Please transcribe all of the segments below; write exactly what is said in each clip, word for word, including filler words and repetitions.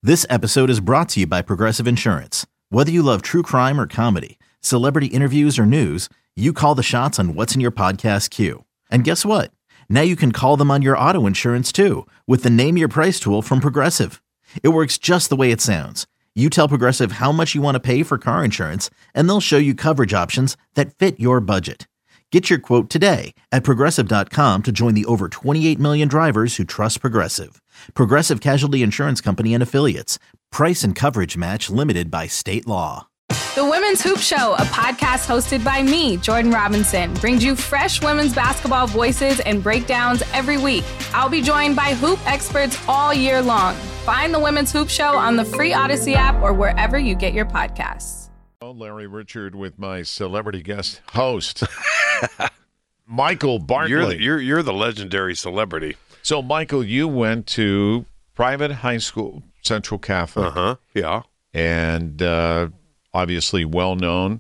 This episode is brought to you by Progressive Insurance. Whether you love true crime or comedy, celebrity interviews or news, you call the shots on what's in your podcast queue. And guess what? Now you can call them on your auto insurance too with the Name Your Price tool from Progressive. It works just the way it sounds. You tell Progressive how much you want to pay for car insurance, and they'll show you coverage options that fit your budget. Get your quote today at Progressive dot com to join the over twenty-eight million drivers who trust Progressive. Progressive Casualty Insurance Company and Affiliates. Price and coverage match limited by state law. The Women's Hoop Show, a podcast hosted by me, Jordan Robinson, brings you fresh women's basketball voices and breakdowns every week. I'll be joined by hoop experts all year long. Find the Women's Hoop Show on the free Odyssey app or wherever you get your podcasts. Larry Richard with my celebrity guest host, Michael Bartley. You're the, you're, you're the legendary celebrity. So, Michael, you went to private high school, Central Catholic. Uh-huh, yeah. And uh, obviously well-known.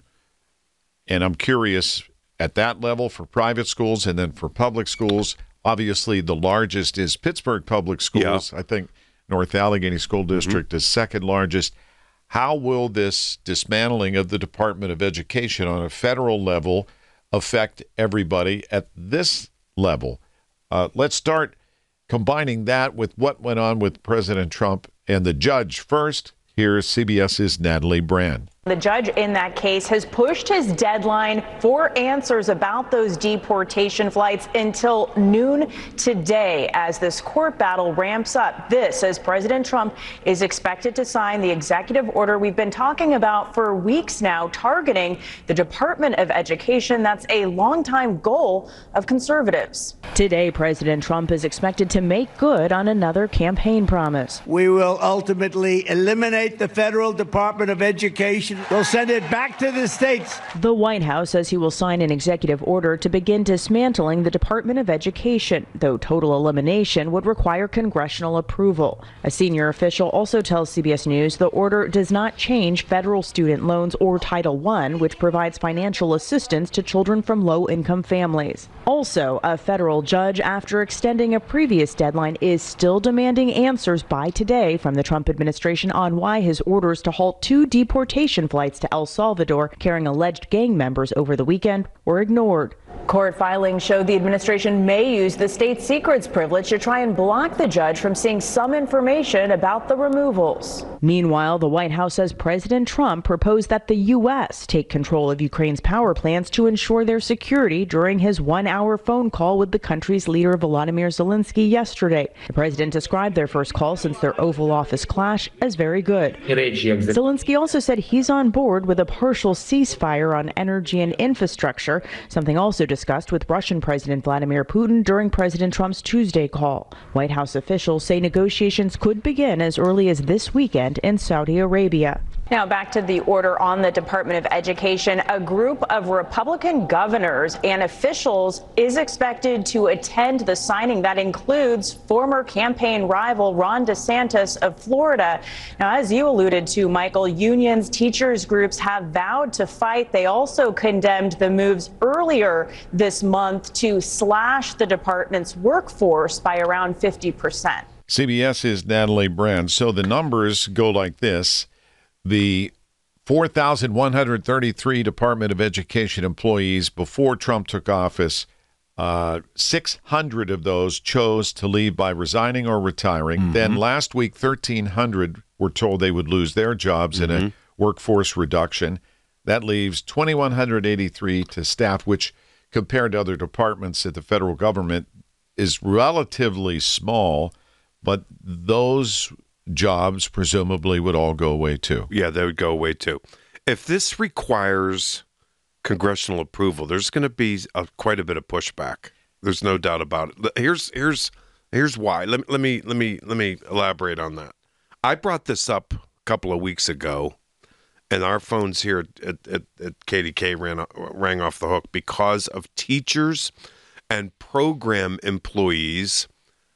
And I'm curious, at that level for private schools and then for public schools, obviously the largest is Pittsburgh Public Schools. Yeah. I think North Allegheny School District mm-hmm. is second largest. How will this dismantling of the Department of Education on a federal level affect everybody at this level? Uh, let's start combining that with what went on with President Trump and the judge. First, here's CBS's Natalie Brand. The judge in that case has pushed his deadline for answers about those deportation flights until noon today as this court battle ramps up. This as President Trump is expected to sign the executive order we've been talking about for weeks now, targeting the Department of Education. That's a longtime goal of conservatives. Today, President Trump is expected to make good on another campaign promise. We will ultimately eliminate the federal Department of Education. We'll send it back to the states. The White House says he will sign an executive order to begin dismantling the Department of Education, though total elimination would require congressional approval. A senior official also tells C B S News the order does not change federal student loans or Title one, which provides financial assistance to children from low-income families. Also, a federal judge, after extending a previous deadline, is still demanding answers by today from the Trump administration on why his orders to halt two deportation flights to El Salvador carrying alleged gang members over the weekend were ignored. Court filings show the administration may use the state secrets privilege to try and block the judge from seeing some information about the removals. Meanwhile, the White House says President Trump proposed that the U S take control of Ukraine's power plants to ensure their security during his one-hour phone call with the country's leader Volodymyr Zelensky yesterday. The president described their first call since their Oval Office clash as very good. Zelensky also said he's on board with a partial ceasefire on energy and infrastructure, something also discussed with Russian President Vladimir Putin during President Trump's Tuesday call. White House officials say negotiations could begin as early as this weekend in Saudi Arabia. Now back to the order on the Department of Education. A group of Republican governors and officials is expected to attend the signing. That includes former campaign rival Ron DeSantis of Florida. Now, as you alluded to, Michael, unions, teachers groups have vowed to fight. They also condemned the moves earlier this month to slash the department's workforce by around fifty percent. CBS's Natalie Brand. So the numbers go like this. The four thousand one hundred thirty-three Department of Education employees before Trump took office, uh, six hundred of those chose to leave by resigning or retiring. Mm-hmm. Then last week, thirteen hundred were told they would lose their jobs mm-hmm. in a workforce reduction. That leaves two thousand one hundred eighty-three to staff, which compared to other departments at the federal government is relatively small, but those jobs presumably would all go away too. Yeah, they would go away too. If this requires congressional approval, there's going to be a, quite a bit of pushback. There's no doubt about it. Here's here's here's why. Let, let me let me let me elaborate on that. I brought this up a couple of weeks ago, and our phones here at, at, at K D K ran rang off the hook because of teachers and program employees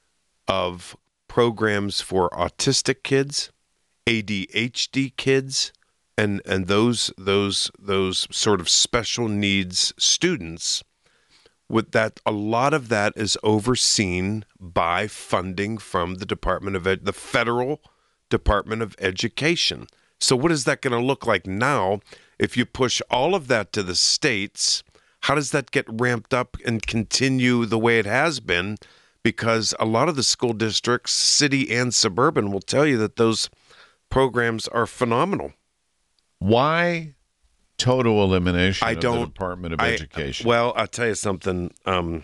of programs for autistic kids, A D H D kids, and and those those those sort of special needs students. With that, a lot of that is overseen by funding from the Department of Ed, the federal Department of Education. So what is that going to look like now if you push all of that to the states? How does that get ramped up and continue the way it has been? Because a lot of the school districts, city and suburban, will tell you that those programs are phenomenal. Why total elimination I of don't, the Department of I, Education? Well, I'll tell you something. Um,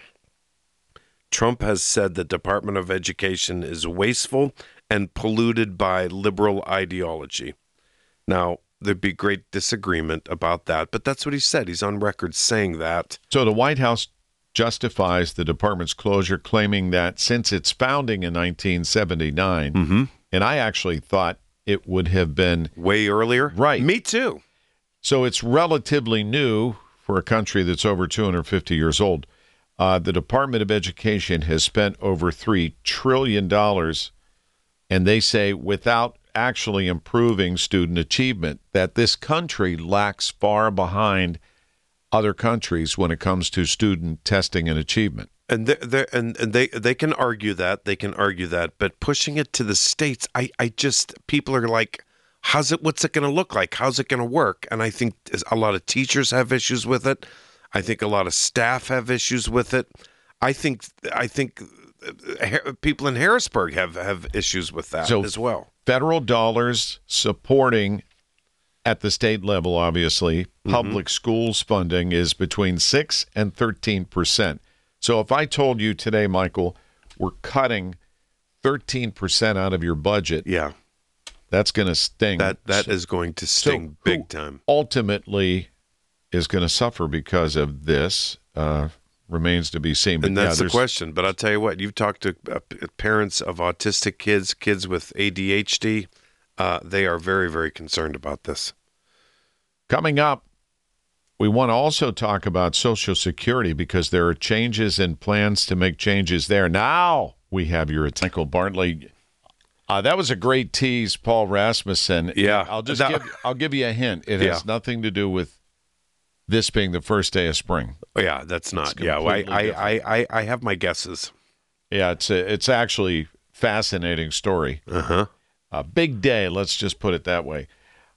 Trump has said the Department of Education is wasteful and polluted by liberal ideology. Now, there'd be great disagreement about that, but that's what he said. He's on record saying that. So the White House justifies the department's closure, claiming that since its founding in nineteen seventy-nine, Mm-hmm. and I actually thought it would have been Way earlier? Right. Me too. So it's relatively new for a country that's over two hundred fifty years old. Uh, the Department of Education has spent over three trillion dollars, and they say without actually improving student achievement, that this country lacks far behind other countries when it comes to student testing and achievement. And they they and, and they they can argue that they can argue that, but pushing it to the states, I I just people are like, how's it? What's it going to look like? How's it going to work? And I think a lot of teachers have issues with it. I think a lot of staff have issues with it. I think I think people in Harrisburg have have issues with that So as well. Federal dollars supporting at the state level, obviously, public schools funding is between six and thirteen percent. So if I told you today, Michael, we're cutting thirteen percent out of your budget, Yeah, that's going to sting. that that So- is going to so sting who big time. Ultimately is going to suffer because of this uh, remains to be seen. But And yeah, that's the there's- question. But I'll tell you what, you've talked to uh, p- parents of autistic kids, kids with A D H D. Uh, they are very, very concerned about this. Coming up, we want to also talk about Social Security because there are changes and plans to make changes there. Now we have your attention, Michael Bartley. Uh, that was a great tease, Paul Rasmussen. Yeah. I'll just That- give I'll give you a hint. It Yeah. has nothing to do with this being the first day of spring. Oh, yeah, that's not. It's Yeah, well, I, completely I, I, I, I have my guesses. Yeah, it's a, it's actually fascinating story. Uh-huh. A big day, let's just put it that way.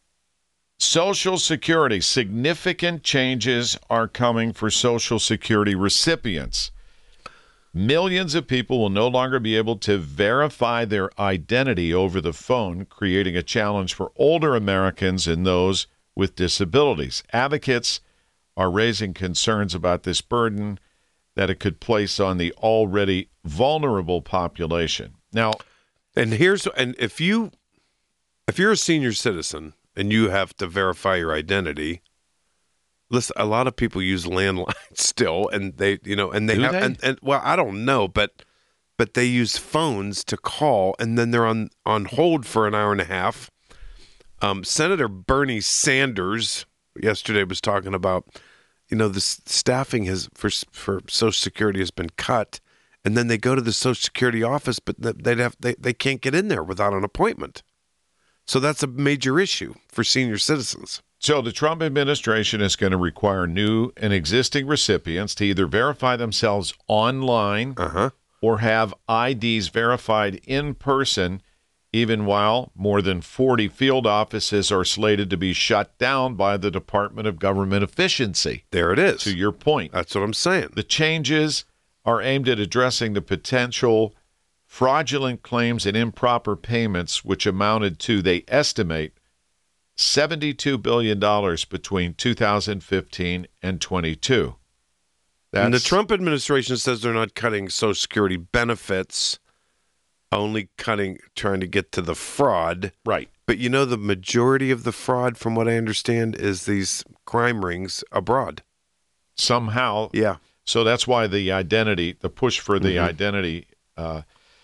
Social Security, significant changes are coming for Social Security recipients. Millions of people will no longer be able to verify their identity over the phone, creating a challenge for older Americans and those with disabilities. Advocates are raising concerns about this burden that it could place on the already vulnerable population. Now, And here's and if you if you're a senior citizen and you have to verify your identity, listen, a lot of people use landlines still, and they you know and they Do have they? And, and well, I don't know, but but they use phones to call, and then they're on on hold for an hour and a half. Um, Senator Bernie Sanders yesterday was talking about, you know, the s- staffing has for for Social Security has been cut, and then they go to the Social Security office, but th- they'd have they, they can't get in there without an appointment. So that's a major issue for senior citizens. So the Trump administration is going to require new and existing recipients to either verify themselves online Uh-huh. or have I Ds verified in person, even while more than forty field offices are slated to be shut down by the Department of Government Efficiency. There it is. To your point, That's what I'm saying. the changes are aimed at addressing the potential fraudulent claims and improper payments, which amounted to, they estimate, seventy-two billion dollars between two thousand fifteen and twenty-two. That's, And the Trump administration says they're not cutting Social Security benefits, only cutting, trying to get to the fraud. right. But you know, the majority of the fraud, from what I understand, is these crime rings abroad. Somehow, Yeah. so that's why the identity, the push for the Mhm. identity uh,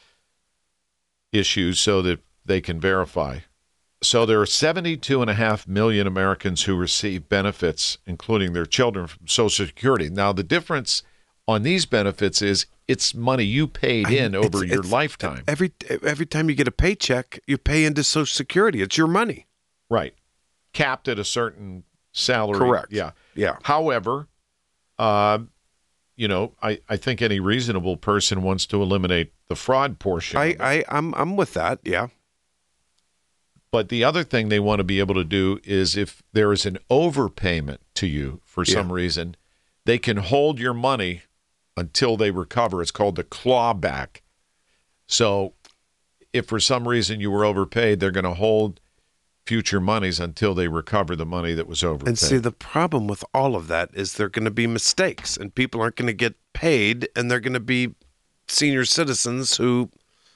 issues so that they can verify. So there are seventy-two and a half million Americans who receive benefits, including their children, from Social Security. Now, the difference on these benefits is it's money you paid in I- over it's- your it's- lifetime. Every every time you get a paycheck, you pay into Social Security. It's your money. Right. Capped at a certain salary. Correct. Yeah. Yeah. However, uh, you know, I, I think any reasonable person wants to eliminate the fraud portion. I, of it. I I'm I'm with that. Yeah. But the other thing they want to be able to do is if there is an overpayment to you for Yeah. some reason, they can hold your money until they recover. It's called the clawback. So if for some reason you were overpaid, they're going to hold future monies until they recover the money that was overpaid. And see, the problem with all of that is there are going to be mistakes, and people aren't going to get paid, and they're going to be senior citizens who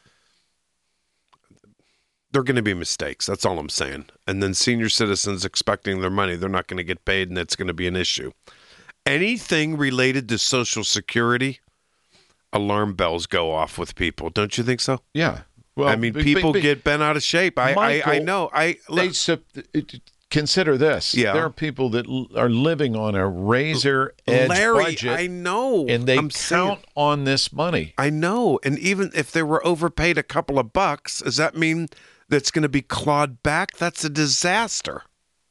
they're going to be mistakes. That's all I'm saying. And then senior citizens expecting their money, they're not going to get paid, and that's going to be an issue. Anything related to Social Security, alarm bells go off with people. Don't you think so? Yeah. Well, I mean, big- people big- get bent out of shape. I, Michael, I, I know. I They look, sup- it- consider this. Yeah. There are people that l- are living on a razor edge Larry, budget, I know, and they I'm count saying- on this money. I know. And even if they were overpaid a couple of bucks, does that mean that's going to be clawed back? That's a disaster.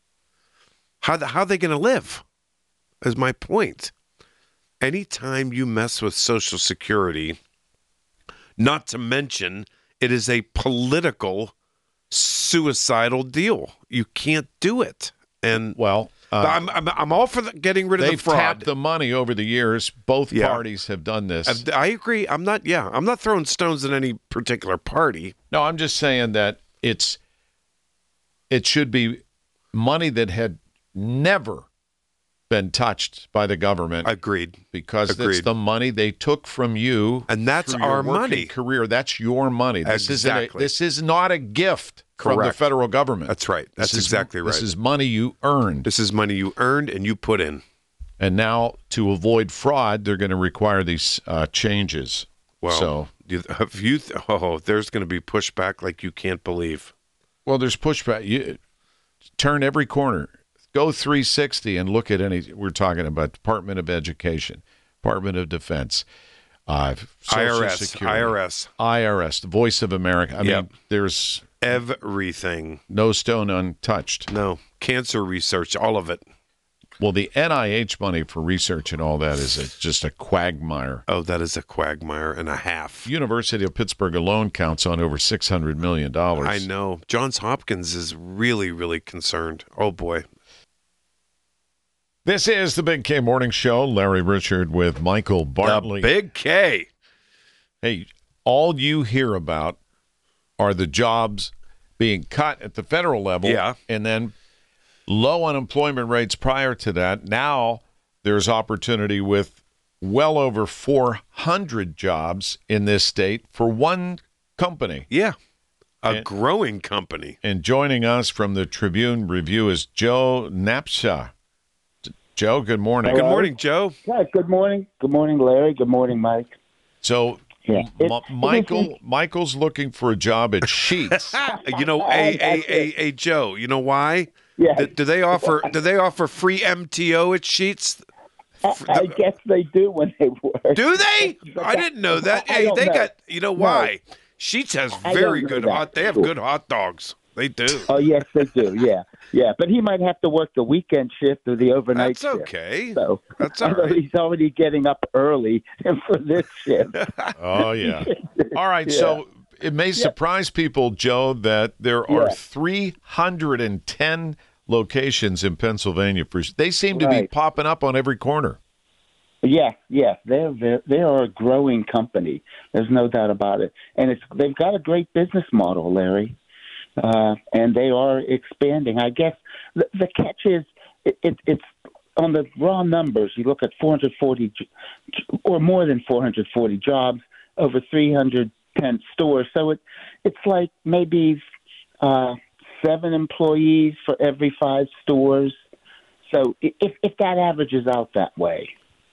How the, how are they going to live? Is my point. Anytime you mess with Social Security, not to mention it is a political suicidal deal. You can't do it. And Well, uh, I'm, I'm I'm all for the, getting rid of the they've fraud. tapped the money over the years. Both Yeah. parties have done this. I I agree. I'm not. Yeah, I'm not throwing stones at any particular party. No, I'm just saying that it's it should be money that had never been touched by the government. Agreed. Because that's Agreed. the money they took from you, And that's through your our working money. Career. That's your money. This isn't. A, Exactly. this is not a gift from the Correct. federal government. That's right. That's This is- exactly right. This is money you earned, This is money you earned and you put in. and now to avoid fraud, they're going to require these uh, changes. Well, so you, if you th- oh, there's going to be pushback like you can't believe. well, there's pushback. You turn every corner. Go three sixty and look at any. We're talking about Department of Education, Department of Defense, uh, Social I R S, Security, I R S, I R S, the Voice of America. I Yep. mean, there's everything. no stone untouched. No cancer research, all of it. Well, the N I H money for research and all that is a, just a quagmire. Oh, that is a quagmire and a half. University of Pittsburgh alone counts on over six hundred million dollars. I know. Johns Hopkins is really, really concerned. Oh boy. This is the Big K Morning Show. Larry Richard with Michael Bartley. The Big K. Hey, all you hear about are the jobs being cut at the federal level. Yeah. And then low unemployment rates prior to that. Now there's opportunity with well over four hundred jobs in this state for one company. Yeah. A And- growing company. And joining us from the Tribune Review is Joe Napsha. Joe, good morning. Good morning, Joe. Yeah, good morning. Good morning, Larry. Good morning, Mike. So, Yeah. M- It- Michael, Michael's looking for a job at Sheets. You know, I- a, I- a, a, a Joe, you know why? Yeah. Do, do they offer do they offer free M T O at Sheets? I, I guess they do when they work. Do they? But I that- didn't know that. I Hey, don't they know. got you know why? Sheets has I very don't know good that. hot they have good hot dogs. They do. Oh, yes, they do. Yeah, yeah. But he might have to work the weekend shift or the overnight That's shift. okay. So That's all although right. he's already getting up early for this shift. Oh, yeah. All right. So it may surprise people, Joe, that there are Yeah. three hundred ten locations in Pennsylvania. For They seem to be Right. popping up on every corner. Yes, yes, they're, they're they are a growing company. There's no doubt about it, and it's they've got a great business model, Larry, uh, and they are expanding. I guess the, the catch is it, it, it's on the raw numbers. You look at four hundred forty j- or more than four hundred forty jobs, over three hundred ten stores. So it it's like maybe uh, seven employees for every five stores. So i- if if that averages out that way.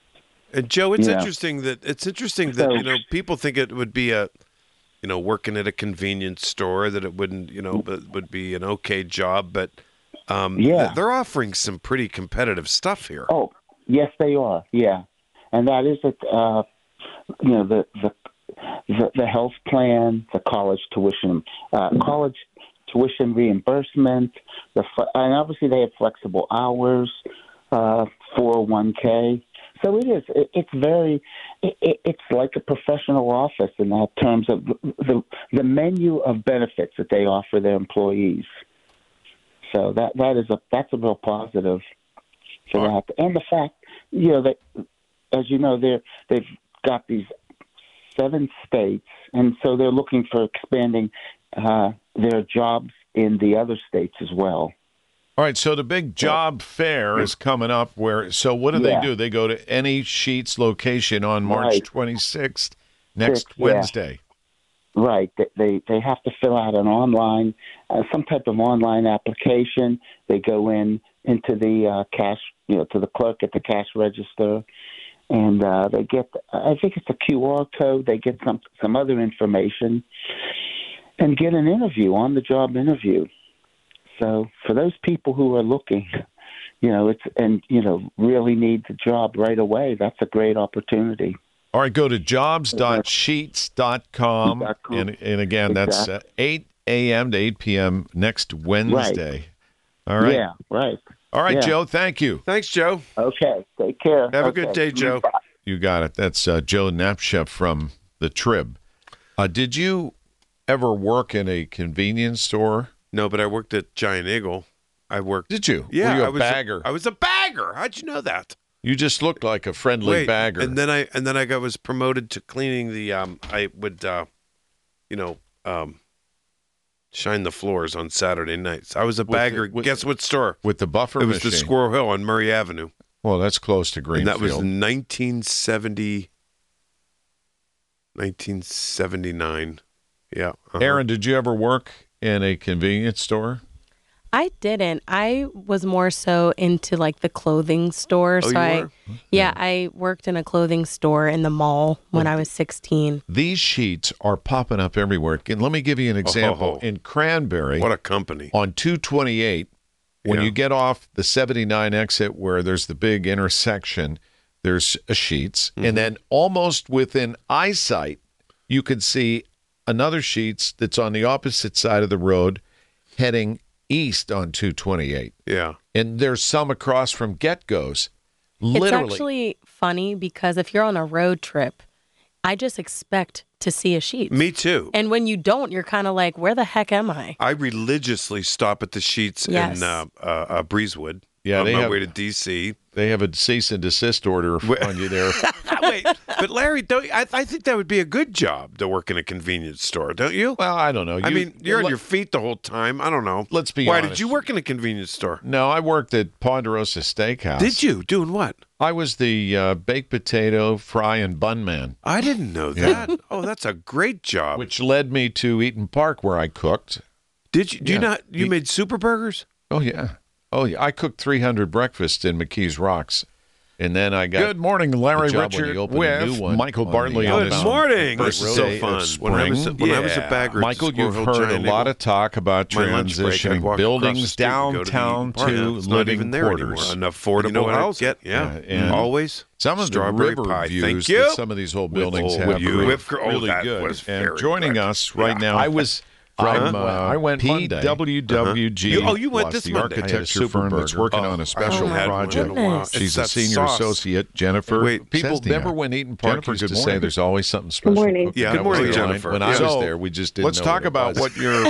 And Joe, it's Yeah. interesting that it's interesting that So- you know people think it would be a, you know, working at a convenience store that it wouldn't, you know, but would be an okay job, but um, Yeah. they're offering some pretty competitive stuff here. Oh, yes, they are. Yeah, and that is it. Uh, you know, the, the the the health plan, the college tuition, uh, college tuition reimbursement, the fle- and obviously they have flexible hours, uh, four oh one k. So it is. It, it's very. It, it, it's like a professional office in that terms of the the menu of benefits that they offer their employees. So that that is a that's a real positive for that. And the fact, you know, that as you know, they're they've got these seven states, and so they're looking for expanding uh, their jobs in the other states as well. All right, so the big job fair is coming up. Where so what do Yeah. they do? They go to Any Sheets location on March Right. twenty-sixth, next Six, yeah. Wednesday. Right. They, they they have to fill out an online, uh, some type of online application. They go in into the uh, cash, you know, to the clerk at the cash register, and uh, they get, I think it's a Q R code. They get some some other information, and get an interview, on the job interview. So for those people who are looking, you know, it's and you know really need the job right away, that's a great opportunity. All right, go to jobs dot sheets dot com, and, and again, that's uh, eight a.m. to eight p.m. next Wednesday. All right. Yeah, right. All right, Yeah. Joe, thank you. Thanks, Joe. Okay, take care. Have a Okay. good day, Joe. Bye. You got it. That's uh, Joe Napshep from the Trib. Uh, did you ever work in a convenience store? No, but I worked at Giant Eagle. I worked. Did you? Yeah, Were you a I was bagger? I was a bagger. How'd you know that? You just looked like a friendly Wait, bagger. and then I and then I got was promoted to cleaning the. Um, I would, uh, you know, um, shine the floors on Saturday nights. I was a With the- bagger. with- Guess what store? with the buffer It was machine. the Squirrel Hill on Murray Avenue, Well, that's close to and Greenfield. that was nineteen seventy. nineteen seventy-nine. Yeah. uh-huh. Aaron, did you ever work in a convenience store? I didn't. I was more so into like the clothing store. Oh, so you I were? yeah, I worked in a clothing store in the mall when I was sixteen. These sheets are popping up everywhere. And let me give you an example. Oh. In Cranberry, What a company. on two twenty-eight, when Yeah. you get off the seventy-nine exit where there's the big intersection, there's a Sheets. Mm-hmm. And then almost within eyesight, you can see another Sheets that's on the opposite side of the road heading east on two twenty-eight. Yeah. And there's some across from Get-Go's. It's Literally. actually funny because if you're on a road trip, I just expect to see a Sheetz. Me too. And when you don't, you're kind of like, where the heck am I? I religiously stop at the Sheets Yes. in uh, uh, uh, Breezewood. Yeah, on they my have- way to D C. They have a cease and desist order on you there. Wait, but Larry, don't I, I think that would be a good job to work in a convenience store, don't you? Well, I don't know. I You- mean, you're on let- your feet the whole time. I don't know. Let's be Why honest. did you work in a convenience store? No, I worked at Ponderosa Steakhouse. Did you? Doing what? I was the uh, baked potato, fry, and bun man, I didn't know Yeah. that. Oh, that's a great job. which led me to Eaton Park, where I cooked. Did you? Do you Yeah. not? You You- made super burgers? Oh, yeah. Oh, yeah. I cooked three hundred breakfasts in McKees Rocks. And then I got Good morning, Larry a job when Richard he opened a new with one Michael on Bartley the on Good this outbound morning. first This is so day of fun. spring. When I was when I was a Yeah. bagger, at Michael, Squirrel you've Hill heard a Giant lot Eagle, of talk about my lunch break, I'd transitioning walk across the buildings street and go to the downtown Eaton Park. to It's not living even there quarters. anymore. An affordable You know what housing. else? Yeah, Yeah, and always. Some of Strawberry the river pie. views Thank that you. some of these old With- buildings oh, have with you. are Whipped cr- oh, really that good. was and very joining good. us right Yeah. now, I was from Uh-huh. uh, I went P Monday. W W G. You- oh, you went Plus, this the Monday. architecture I had a firm that's super working burger. on Oh, a special I haven't project. had one in a while. She's It's a that senior sauce. associate, Jennifer. Wait, people Chesney. remember when Eaton Park Jennifer, used good to say morning. there's always something special. morning. cooking. Yeah, That good morning, was the line. Jennifer. When I Yeah. was So, there, we just didn't Let's know talk what it about was. what your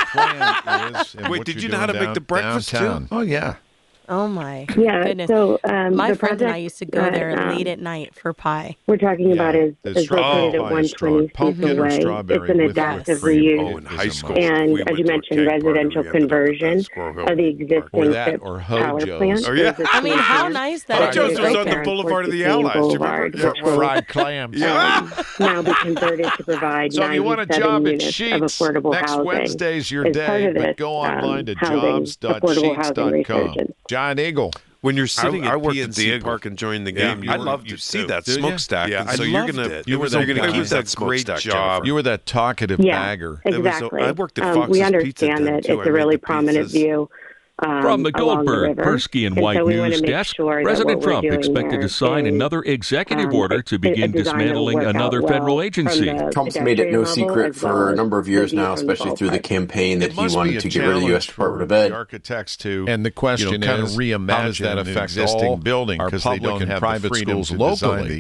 plan is. and Wait, what did you're you know how to doing make the down- breakfast, too? downtown. Oh, yeah. Oh my Yeah, goodness. so um, My the friend and I project used to go that, there um, late at night for pie. we're talking about is, The is strawberry located pie at is straw- one twenty pumpkin Cecil or Way. strawberry It's an with adaptive whipped cream. reuse. Oh, in Is high a school. must. And we as went you to a mentioned, cake party. residential We ended up at conversion Squirrel Hill of the Park. existing Or that, Phipps or power Hojo's. plant. Oh, yeah. There's a I mean, how solution. nice that Hojo's is was right on the there. Boulevard of the Sustainable Allies. Do you Boulevard, remember? which will fried clams. um, now be converted to provide So if you want a ninety-seven job at units of Sheets, affordable next housing. Wednesday's your as part day, of but this, go online um, to housing, jobs dot affordable sheets housing dot com. resurgence. Giant Eagle. When you're sitting I- I at worked P at N the C Eagle. Park enjoying the Yeah, game, I you loved you it, see too. that Did you? smokestack. Yeah, and I so you're loved gonna it. You you're were gonna that use guy. that That's great smokestack, job. Jennifer. You were that talkative Yeah, bagger. It was a- exactly. I worked at um, Fox's we Pizza understand Den, that too. I it's a made really the prominent pizzas. view. Um, From the along Goldberg, river. Persky, and And White so we wanna News make desk, sure that President what we're Trump doing expected there to sign is, another executive um, order to a- a begin design that will dismantling work another out federal well agency. from the Trump's made it no pedestrian level secret as well for a as number of the years view now, from the especially through the ballpark. campaign, that It he must be wanted a to get rid of the U S challenge Department of for Ed. the architects to, And the question you know, kind is, of reimagine how does that an affect existing all building our because they public don't and have private the freedom schools to design locally? the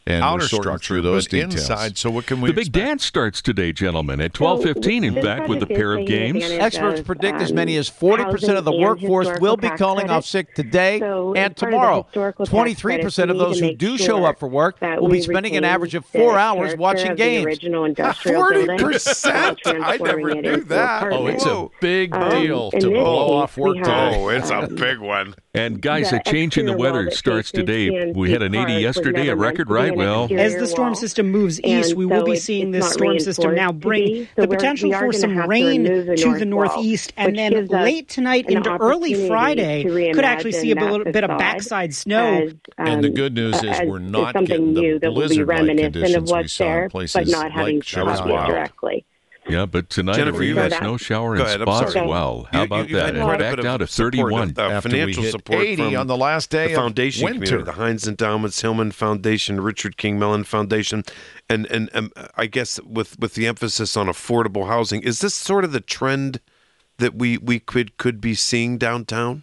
And outer we're sorting structure, through those but details. inside. So what can we The big expect? dance starts today, gentlemen, at twelve fifteen, in this fact, with a project pair is of taking games. advantage Experts of, predict as um, many as forty percent of the housing and workforce historical will be tax calling off credits. sick today So and as part of the tomorrow. historical tax twenty-three percent of credits, we those need who to do make show sure up for work that will be we spending an retain average of the four hours character watching of the games. original industrial building while percent? I never transforming it knew into that. apartments. Oh, it's a big Um, deal in to this blow case, off work we today. have, Oh, it's a um, big one. And guys, the a change in the exterior wall weather that starts faces today. C N C We had an eighty Park was yesterday, never a meant record, to be right? an Well, exterior As the storm wall. system moves east, And we will so be it's- seeing it's this not storm system now reinforced bring to be. So the we're- potential we are for gonna some have to rain remove the to north the wall, northeast, and which then gives us late tonight an into early opportunity Friday, to could actually see a, reimagine bit- that bit of facade backside snow. as, um, And the good news is as- we're as not something getting the new that will be blizzard-like reminiscent conditions of we what's saw in there, places but not having like to copy it Chicago. directly. yeah, but tonight Jennifer, a you rain had- and snow shower Go in ahead, I'm spots. sorry. Well, how You- about you've that? had And quite a back bit down of to support, thirty-one. uh, After we financial hit support eighty from on the last day the of foundation winter. community, the Heinz Endowments, Hillman Foundation, Richard King Mellon Foundation, and and um, I guess with with the emphasis on affordable housing, is this sort of the trend that we we could could be seeing downtown?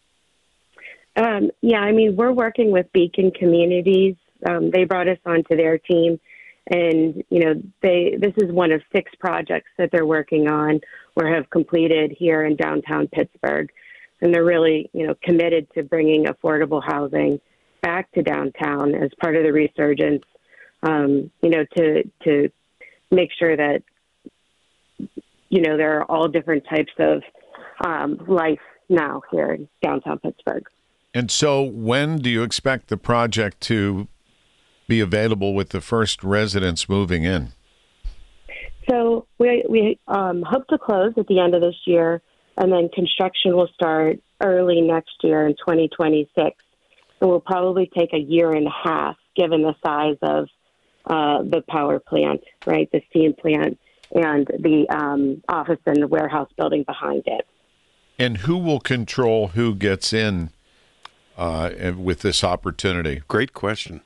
Um, yeah, I mean, we're working with Beacon Communities. Um, they brought us onto their team, and you know, they this is one of six projects that they're working on or have completed here in downtown Pittsburgh, and they're really, you know, committed to bringing affordable housing back to downtown as part of the resurgence. Um, you know, to to make sure that you know there are all different types of um, life now here in downtown Pittsburgh. And so when do you expect the project to be available with the first residents moving in? So we we um, hope to close at the end of this year, and then construction will start early next year in twenty twenty-six. It will probably take a year and a half, given the size of uh, the power plant, right, the steam plant, and the um, office and the warehouse building behind it. And who will control who gets in uh, and with this opportunity? Great question.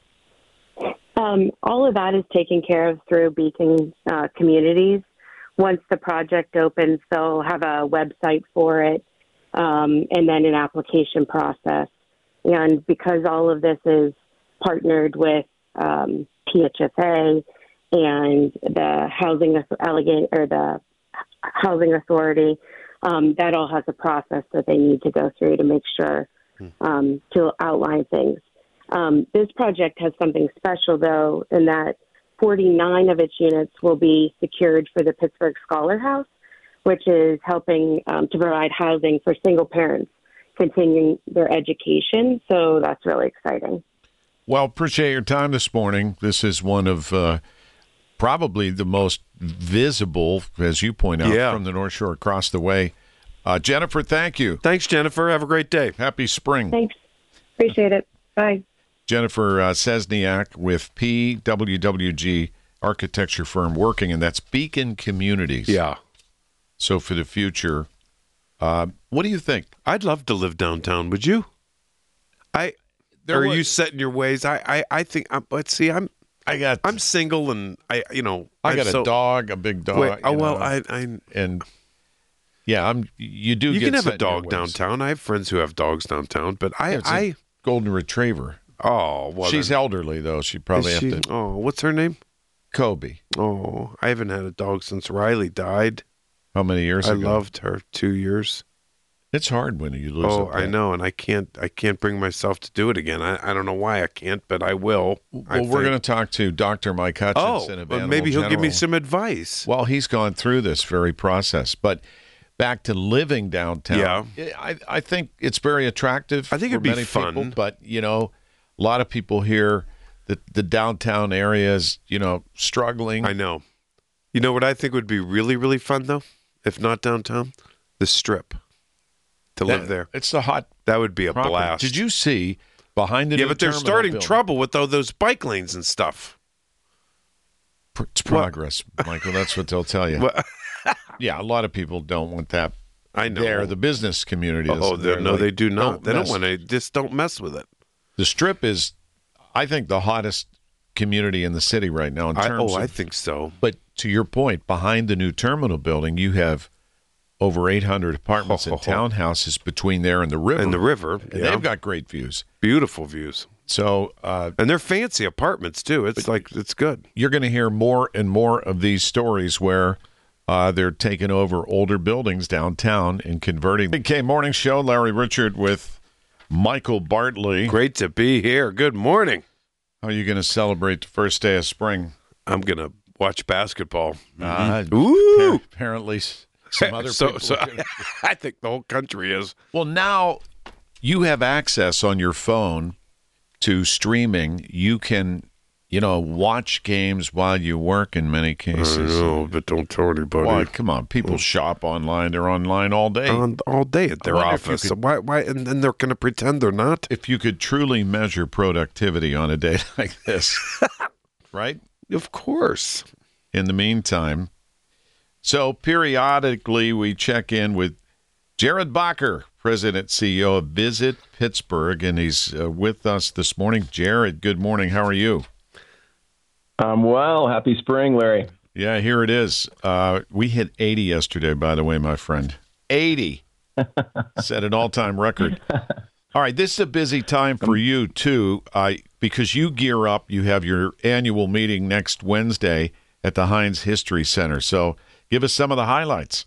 Um, all of that is taken care of through Beacon uh, Communities. Once the project opens, they'll have a website for it, um, and then an application process. And because all of this is partnered with um, P H F A and the Housing Allegate or the Housing Authority, um, that all has a process that they need to go through to make sure um, to outline things. Um, this project has something special, though, in that forty-nine of its units will be secured for the Pittsburgh Scholar House, which is helping um, to provide housing for single parents continuing their education. So that's really exciting. Well, appreciate your time this morning. This is one of uh, probably the most visible, as you point out, Yeah. from the North Shore across the way. Uh, Jennifer, thank you. Thanks, Jennifer. Have a great day. Happy spring. Thanks. Appreciate it. Bye. Jennifer uh, Sesniak with P W W G architecture firm working, and that's Beacon Communities. Yeah. So for the future, uh, what do you think? I'd love to live downtown. Would you? I. There are was- you set in your ways? I. I, I think. I'm, but see, I'm. I got. I'm single, and I. You know. I I'm got so, a dog, a big dog. Wait, oh you well, know, I. I. and yeah, I'm. You do. You get can have set a in your dog ways. downtown. I have friends who have dogs downtown, but I. Yeah, it's a I. golden retriever. Oh, well, She's then- elderly though. She probably Is have she- to. Oh, what's her name? Kobe. Oh, I haven't had a dog since Riley died. How many years I ago? loved her. Two years. It's hard when you lose. Oh, a I pet. know, and I can't. I can't bring myself to do it again. I, I don't know why I can't, but I will. Well, we're going to talk to Doctor Mike Hutchinson. Oh, of well, Animal maybe he'll give me General. some advice. Well, he's gone through this very process, but back to living downtown. Yeah. I I think it's very attractive. I think for it'd be many fun. people, but you know, a lot of people here, the the downtown area is you know struggling. I know. You know what I think would be really, really fun though, if not downtown, the Strip. To That- live there, It's the hot. that would be a property. blast. Did you see behind the Yeah, new but they're terminal starting building? trouble with all those bike lanes and stuff. Pr- It's progress, Michael. That's what they'll tell you. Well, Yeah, a lot of people don't want that. I know. There, the business community. Oh, is they're- no, like, they do not. They don't mess. want to. Just don't mess with it. The Strip is, I think, the hottest community in the city right now in I, terms oh, of. I think so. But to your point, behind the new terminal building, you have over eight hundred apartments and townhouses between there and the river. And the river, And yeah. they've got great views. Beautiful views. So, uh, and they're fancy apartments too. It's like it's good. You're going to hear more and more of these stories where uh, they're taking over older buildings downtown and converting. Big K Morning Show. Larry Richert with Michael Bartley. Great to be here. Good morning. How are you going to celebrate the first day of spring? I'm going to watch basketball. Uh, Ooh. Apparently, some other so, people. so are gonna... I think the whole country is. Well, now you have access on your phone to streaming. You can, you know, watch games while you work in many cases. I know, but don't tell anybody. Why? Come on, people shop online. They're online all day. On, all day at their office. Could, so why? Why? And then they're going to pretend they're not. If you could truly measure productivity on a day like this, right? Of course. In the meantime, so periodically we check in with Jared Bacher, President C E O of Visit Pittsburgh, and he's uh, with us this morning. Jared, good morning. How are you? I'm well. Happy spring, Larry. Yeah, here it is. Uh, we hit eighty yesterday, by the way, my friend. eighty. Set an all-time record. All right, this is a busy time for you, too, uh, because you gear up. You have your annual meeting next Wednesday at the Heinz History Center. So give us some of the highlights.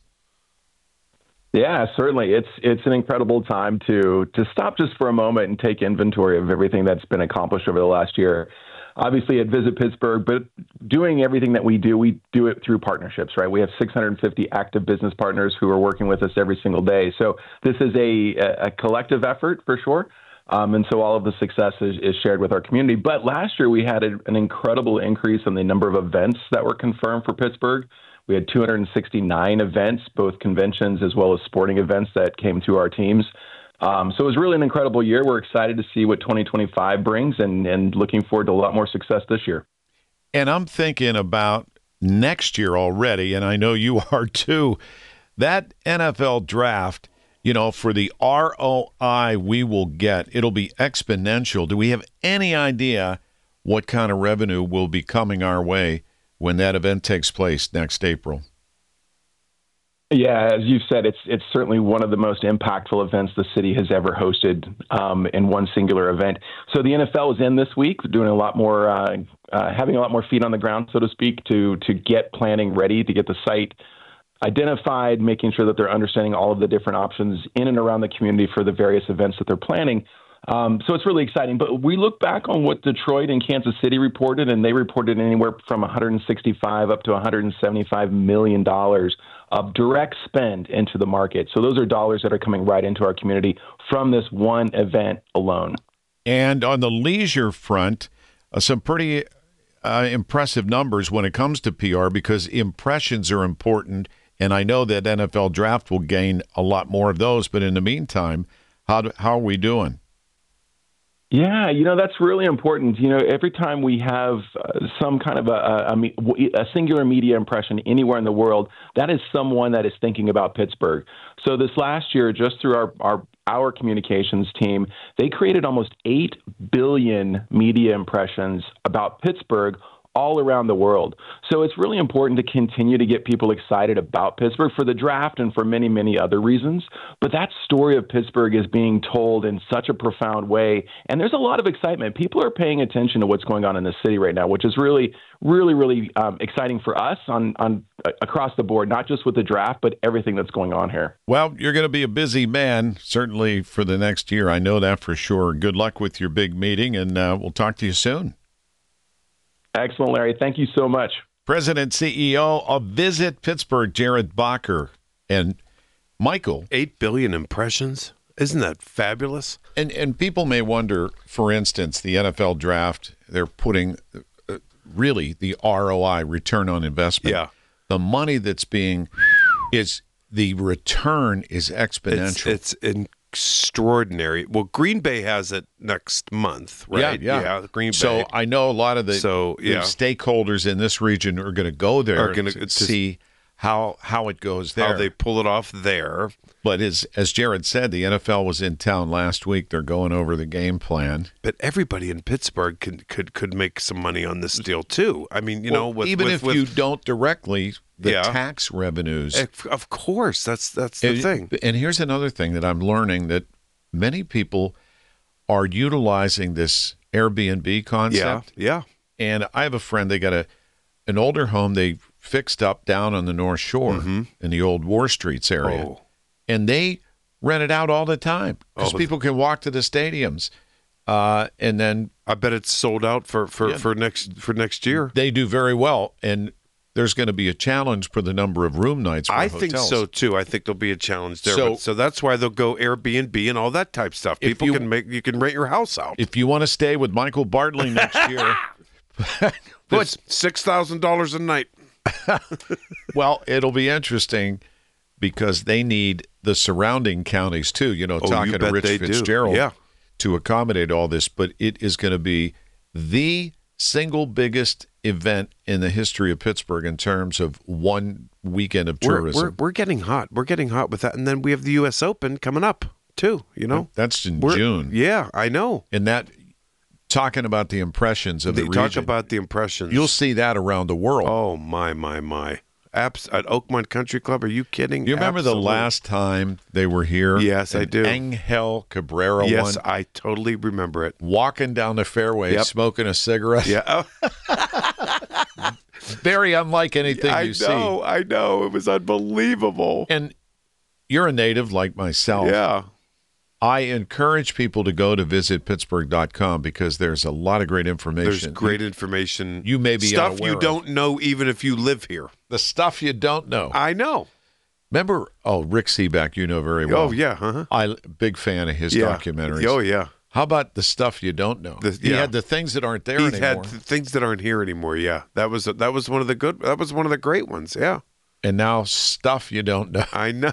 Yeah, certainly. It's it's an incredible time to to stop just for a moment and take inventory of everything that's been accomplished over the last year. Obviously at Visit Pittsburgh, but doing everything that we do, we do it through partnerships, right? We have six hundred fifty active business partners who are working with us every single day. So this is a, a collective effort for sure. Um, and so all of the success is, is shared with our community. But last year we had a, an incredible increase in the number of events that were confirmed for Pittsburgh. We had two hundred sixty-nine events, both conventions as well as sporting events that came to our teams. Um, so it was really an incredible year. We're excited to see what twenty twenty-five brings and, and looking forward to a lot more success this year. And I'm thinking about next year already, and I know you are too. That N F L draft, you know, for the R O I we will get, it'll be exponential. Do we have any idea what kind of revenue will be coming our way when that event takes place next April? Yeah, as you've said, it's it's certainly one of the most impactful events the city has ever hosted um, in one singular event. So the N F L is in this week, doing a lot more, uh, uh, having a lot more feet on the ground, so to speak, to to get planning ready, to get the site identified, making sure that they're understanding all of the different options in and around the community for the various events that they're planning. Um, so it's really exciting. But we look back on what Detroit and Kansas City reported, and they reported anywhere from one hundred sixty-five up to one hundred seventy-five million dollars of direct spend into the market. So those are dollars that are coming right into our community from this one event alone. And on the leisure front, uh, some pretty uh, impressive numbers when it comes to P R, because impressions are important. And I know that N F L Draft will gain a lot more of those. But in the meantime, how do, how are we doing? Yeah, you know, that's really important. You know, every time we have uh, some kind of a, a, a singular media impression anywhere in the world, that is someone that is thinking about Pittsburgh. So this last year, just through our, our, our communications team, they created almost eight billion media impressions about Pittsburgh all around the world. So it's really important to continue to get people excited about Pittsburgh for the draft and for many, many other reasons. But that story of Pittsburgh is being told in such a profound way. And there's a lot of excitement. People are paying attention to what's going on in the city right now, which is really, really, really um, exciting for us on, on uh, across the board, not just with the draft, but everything that's going on here. Well, you're going to be a busy man, certainly for the next year. I know that for sure. Good luck with your big meeting, and uh, we'll talk to you soon. Excellent, Larry. Thank you so much. President, C E O of Visit Pittsburgh, Jared Bacher. And Michael. Eight billion impressions? Isn't that fabulous? And and people may wonder, for instance, the N F L draft, they're putting uh, really the R O I, return on investment. Yeah. The money that's being, is the return is exponential. It's, it's extraordinary. Well, Green Bay has it next month, right? Yeah, yeah. yeah Green Bay. So I know a lot of the, so, yeah. the stakeholders in this region are going to go there are gonna, to see how how it goes there. How they pull it off there. But as, as Jared said, the N F L was in town last week. They're going over the game plan. But everybody in Pittsburgh could could, could make some money on this deal, too. I mean, you well, know, with, even with, if with, you don't directly, the yeah. tax revenues. Of course, that's that's the and, thing. And here's another thing that I'm learning, that many people are utilizing this Airbnb concept. Yeah, yeah. And I have a friend, they got a an older home they fixed up down on the North Shore mm-hmm. in the old War Streets area. Oh. And they rent it out all the time because Oh, people can walk to the stadiums. Uh, and then I bet it's sold out for, for, Yeah. for next for next year. they do very well. And there's going to be a challenge for the number of room nights for I hotels. think so too. I think there'll be a challenge there. So- So, so that's why they'll go Airbnb and all that type stuff. If People you- can make you can rent your house out. If you want to stay with Michael Bartley next year, Put six thousand dollars a night. well, it'll be interesting because they need the surrounding counties too. You know, Oh, talking you to bet Rich they do. Fitzgerald Yeah. to accommodate all this. But it is going to be the single biggest event in the history of Pittsburgh in terms of one weekend of We're, tourism. we're we're getting hot. We're getting hot with that, and then we have the U S Open coming up too. You know, That's in We're- June. Yeah, I know. And that, talking about the impressions of They the talk region, about the impressions. you'll see that around the world. Oh my my my! Apps at Oakmont Country Club. Are you kidding? You remember the Absolutely. last time they were here? Yes, I And do. Angel Cabrera Yes, won, I totally remember it. walking down the fairway, Yep. smoking a cigarette. Yeah, Very unlike anything I you know. I know. It was unbelievable. see. And you're a native like myself. Yeah. I encourage people to go to visit pittsburgh dot com because there's a lot of great information. There's great information. You may be stuff unaware you of. don't know even if you live here. The stuff you don't know. I know. Remember, oh, Rick Seaback, you know very well. Oh yeah. Uh-huh. I big fan of his Yeah. documentaries. Oh yeah. How about the stuff you don't know? The- He yeah. had the things that aren't there He anymore. had th- things that aren't here anymore. Yeah. That was that was one of the good. That was one of the great ones. Yeah. And now stuff you don't know. I know.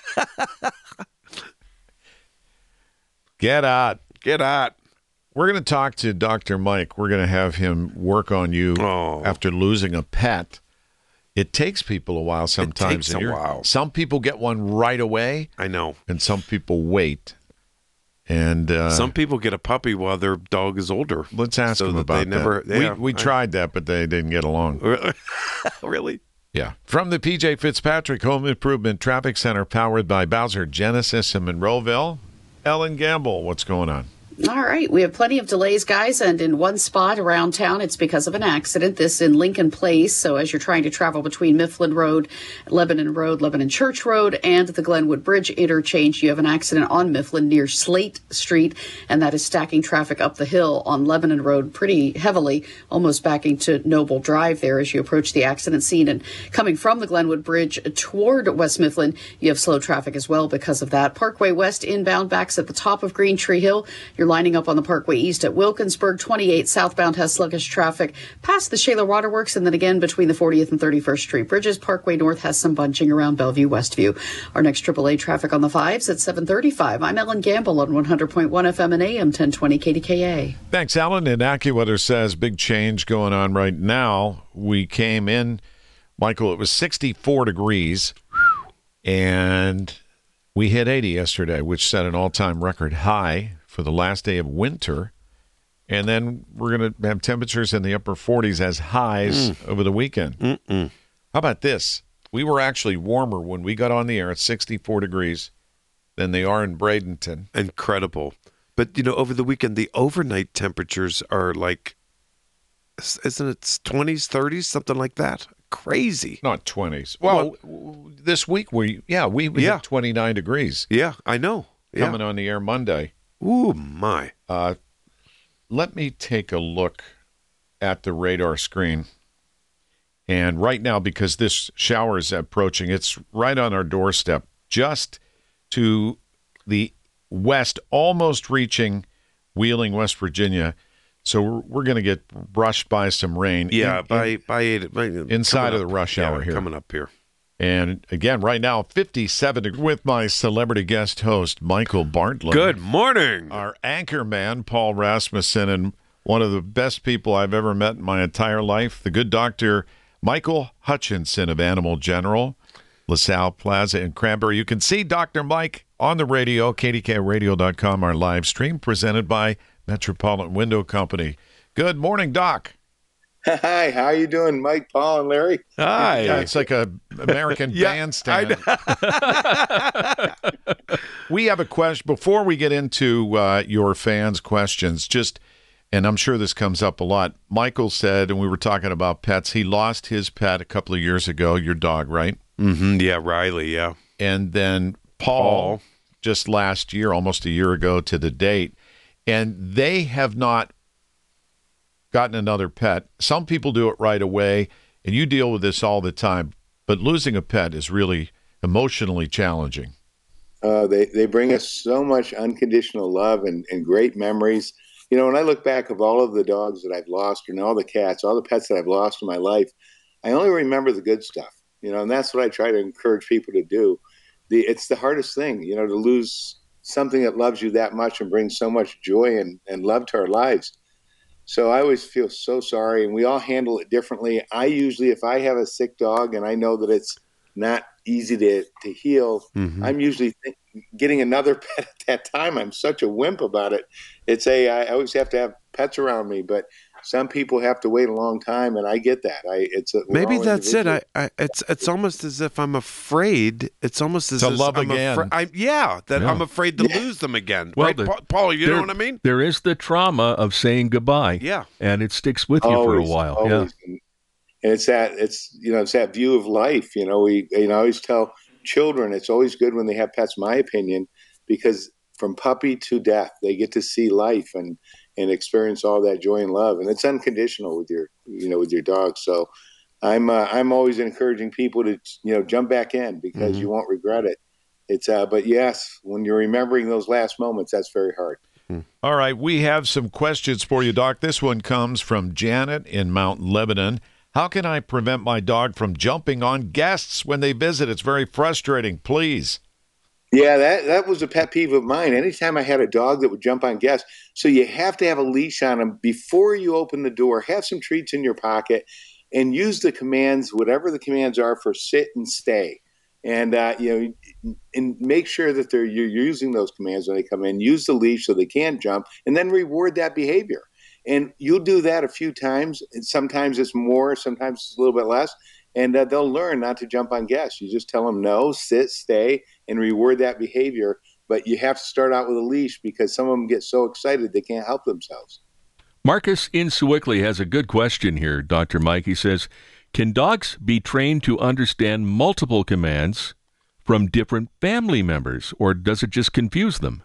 Get out. Get out. We're going to talk to Doctor Mike. We're going to have him work on you Oh. after losing a pet. It takes people a while sometimes. takes and a you're- while. Some people get one right away, I know. and some people wait. And uh, Some people get a puppy while their dog is older. let's ask so them that about they never, that. Yeah, we we I- tried that, but they didn't get along. really? Yeah. From the P J Fitzpatrick Home Improvement Traffic Center, powered by Bowser Genesis in Monroeville, Ellen Gamble, what's going on? All right. We have plenty of delays, guys. And in one spot around town, it's because of an accident. This in Lincoln Place. So as you're trying to travel between Mifflin Road, Lebanon Road, Lebanon Church Road, and the Glenwood Bridge interchange, you have an accident on Mifflin near Slate Street. And that is stacking traffic up the hill on Lebanon Road pretty heavily, almost backing to Noble Drive there as you approach the accident scene. And coming from the Glenwood Bridge toward West Mifflin, you have slow traffic as well because of that. Parkway West inbound backs at the top of Green Tree Hill. You're lining up on the Parkway East at Wilkinsburg. twenty-eight southbound has sluggish traffic past the Shaler Waterworks, and then again between the fortieth and thirty-first Street bridges. Parkway North has some bunching around Bellevue Westview. Our next triple A traffic on the fives at seven thirty-five. I'm Ellen Gamble on one hundred point one F M and A M ten twenty K D K A. Thanks, Alan. And AccuWeather says big change going on right now. We came in, Michael, it was sixty-four degrees, and we hit eighty yesterday, which set an all-time record high for the last day of winter. And then we're going to have temperatures in the upper forties as highs Mm. over the weekend. Mm-mm. How about this? We were actually warmer when we got on the air at sixty-four degrees than they are in Bradenton. Incredible. But, you know, over the weekend, the overnight temperatures are like, isn't it twenties, thirties, something like that? Crazy. Not twenties. Well, w- this week we, yeah, we, we Yeah. hit twenty-nine degrees. Yeah, I know. Yeah. Coming on the air Monday. Ooh, my. Uh, let me take a look at the radar screen. And right now, because this shower is approaching, it's right on our doorstep, just to the west, almost reaching Wheeling, West Virginia. So we're, we're going to get brushed by some rain. Yeah, in- by, in- by eight. By, inside coming of the up. rush Yeah, hour here. Coming up here. And again, right now, fifty-seven degrees with my celebrity guest host, Michael Bartlett. Good morning. Our anchor man, Paul Rasmussen, and one of the best people I've ever met in my entire life, the good doctor, Michael Hutchinson of Animal General, LaSalle Plaza in Cranberry. You can see Doctor Mike on the radio, K D K radio dot com, our live stream presented by Metropolitan Window Company. Good morning, Doc. Hi, how you doing, Mike, Paul, and Larry? Hi. Yeah, it's like a American Yeah, bandstand. We have a question before we get into uh, your fans' questions. Just, and I'm sure this comes up a lot. Michael said, and we were talking about pets. He lost his pet a couple of years ago. Your dog, right? Mm-hmm. Yeah, Riley. Yeah. And then Paul, Paul, just last year, almost a year ago to the date, and they have not gotten another pet. Some people do it right away, and you deal with this all the time, but losing a pet is really emotionally challenging. Uh, they, they bring us so much unconditional love and, and great memories. You know, when I look back of all of the dogs that I've lost and all the cats, all the pets that I've lost in my life, I only remember the good stuff, you know, and that's what I try to encourage people to do. The, it's the hardest thing, you know, to lose something that loves you that much and brings so much joy and, and love to our lives. So I always feel so sorry, and we all handle it differently. I usually, if I have a sick dog and I know that it's not easy to, to heal, mm-hmm. I'm usually think, getting another pet at that time. I'm such a wimp about it. It's a, I always have to have pets around me, but some people have to wait a long time, and I get that. I it's a, maybe that's it. I, I it's it's almost as if I'm afraid. It's almost as to if love I'm again. Afra- I, yeah, that Yeah. I'm afraid to Yeah. lose them again. Well, right, the- Pa- Paul? You there- know what I mean? There is the trauma of saying goodbye. Yeah. And it sticks with you for a Always, while. always. And, and it's that it's you know it's that view of life. You know, we you know I always tell children it's always good when they have pets. My opinion, because from puppy to death, they get to see life and and experience all that joy and love, and it's unconditional with your you know with your dog. So I'm uh, I'm always encouraging people to you know jump back in because Mm-hmm. you won't regret it. It's uh, but yes, when you're remembering those last moments, that's very hard. All right, we have some questions for you, Doc. This one comes from Janet in Mount Lebanon. How can I prevent my dog from jumping on guests when they visit? It's very frustrating. Please. Yeah, that, that was a pet peeve of mine. Anytime I had a dog that would jump on guests, so you have to have a leash on them before you open the door. Have some treats in your pocket, and use the commands, whatever the commands are for sit and stay, and uh, you know, and make sure that they're you're using those commands when they come in. Use the leash so they can't jump, and then reward that behavior. And you'll do that a few times, and sometimes it's more, sometimes it's a little bit less. And uh, they'll learn not to jump on guests. You just tell them no, sit, stay, and reward that behavior. But you have to start out with a leash because some of them get so excited they can't help themselves. Marcus in Sewickley has a good question here, Doctor Mike. He says, can dogs be trained to understand multiple commands from different family members, or does it just confuse them?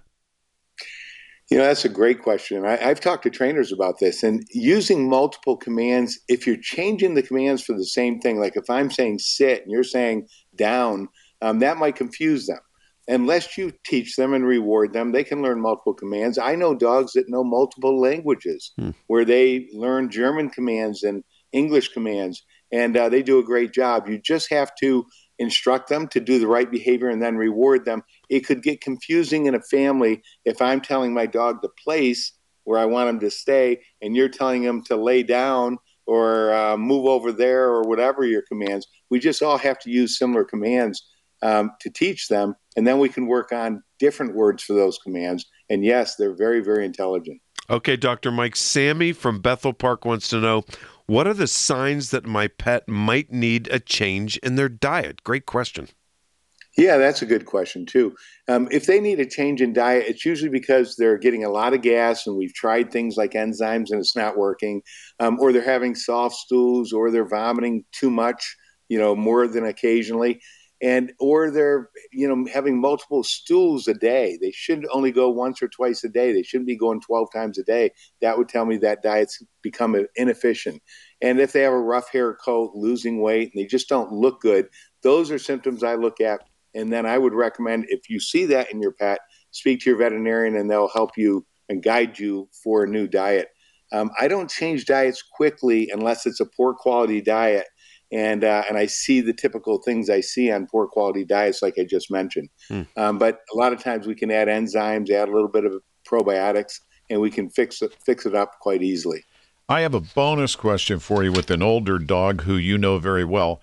You know, that's a great question. I, I've talked to trainers about this, and using multiple commands, if you're changing the commands for the same thing, like if I'm saying sit and you're saying down, um, that might confuse them. Unless you teach them and reward them, they can learn multiple commands. I know dogs that know multiple languages hmm. where they learn German commands and English commands, and uh, they do a great job. You just have to instruct them to do the right behavior and then reward them. It could get confusing in a family if I'm telling my dog to place where I want him to stay and you're telling him to lay down or uh, move over there or whatever your commands. We just all have to use similar commands um, to teach them, and then we can work on different words for those commands. And yes, they're very, very intelligent. Okay, Doctor Mike, Sammy from Bethel Park wants to know, what are the signs that my pet might need a change in their diet? Great question. Yeah, that's a good question, too. Um, if they need a change in diet, it's usually because they're getting a lot of gas and we've tried things like enzymes and it's not working, um, or they're having soft stools, or they're vomiting too much, you know, more than occasionally. And or they're, you know, having multiple stools a day. They should only go once or twice a day. They shouldn't be going twelve times a day. That would tell me that diet's become inefficient. And if they have a rough hair coat, losing weight, and they just don't look good, those are symptoms I look at. And then I would recommend, if you see that in your pet, speak to your veterinarian and they'll help you and guide you for a new diet. Um, I don't change diets quickly unless it's a poor quality diet. And uh, and I see the typical things I see on poor quality diets, like I just mentioned. Mm. Um, but a lot of times we can add enzymes, add a little bit of probiotics, and we can fix it fix it up quite easily. I have a bonus question for you with an older dog who you know very well.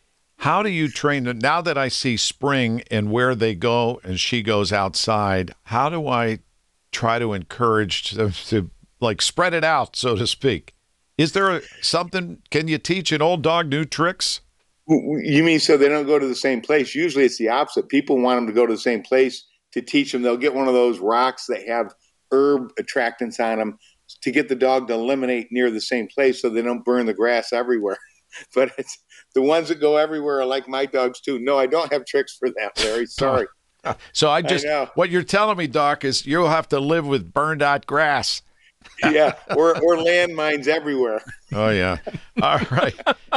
How do you train them? Now that I see Spring and where they go and she goes outside, how do I try to encourage them to, like, spread it out, so to speak? Is there a, something, can you teach an old dog new tricks? You mean so they don't go to the same place? Usually it's the opposite. People want them to go to the same place to teach them. They'll get one of those rocks that have herb attractants on them to get the dog to eliminate near the same place so they don't burn the grass everywhere. But it's the ones that go everywhere are like my dogs too. No, I don't have tricks for that, Larry. Sorry. So I just, I what you're telling me, Doc, is you'll have to live with burned out grass. Yeah, or or landmines everywhere. Oh, yeah. All right.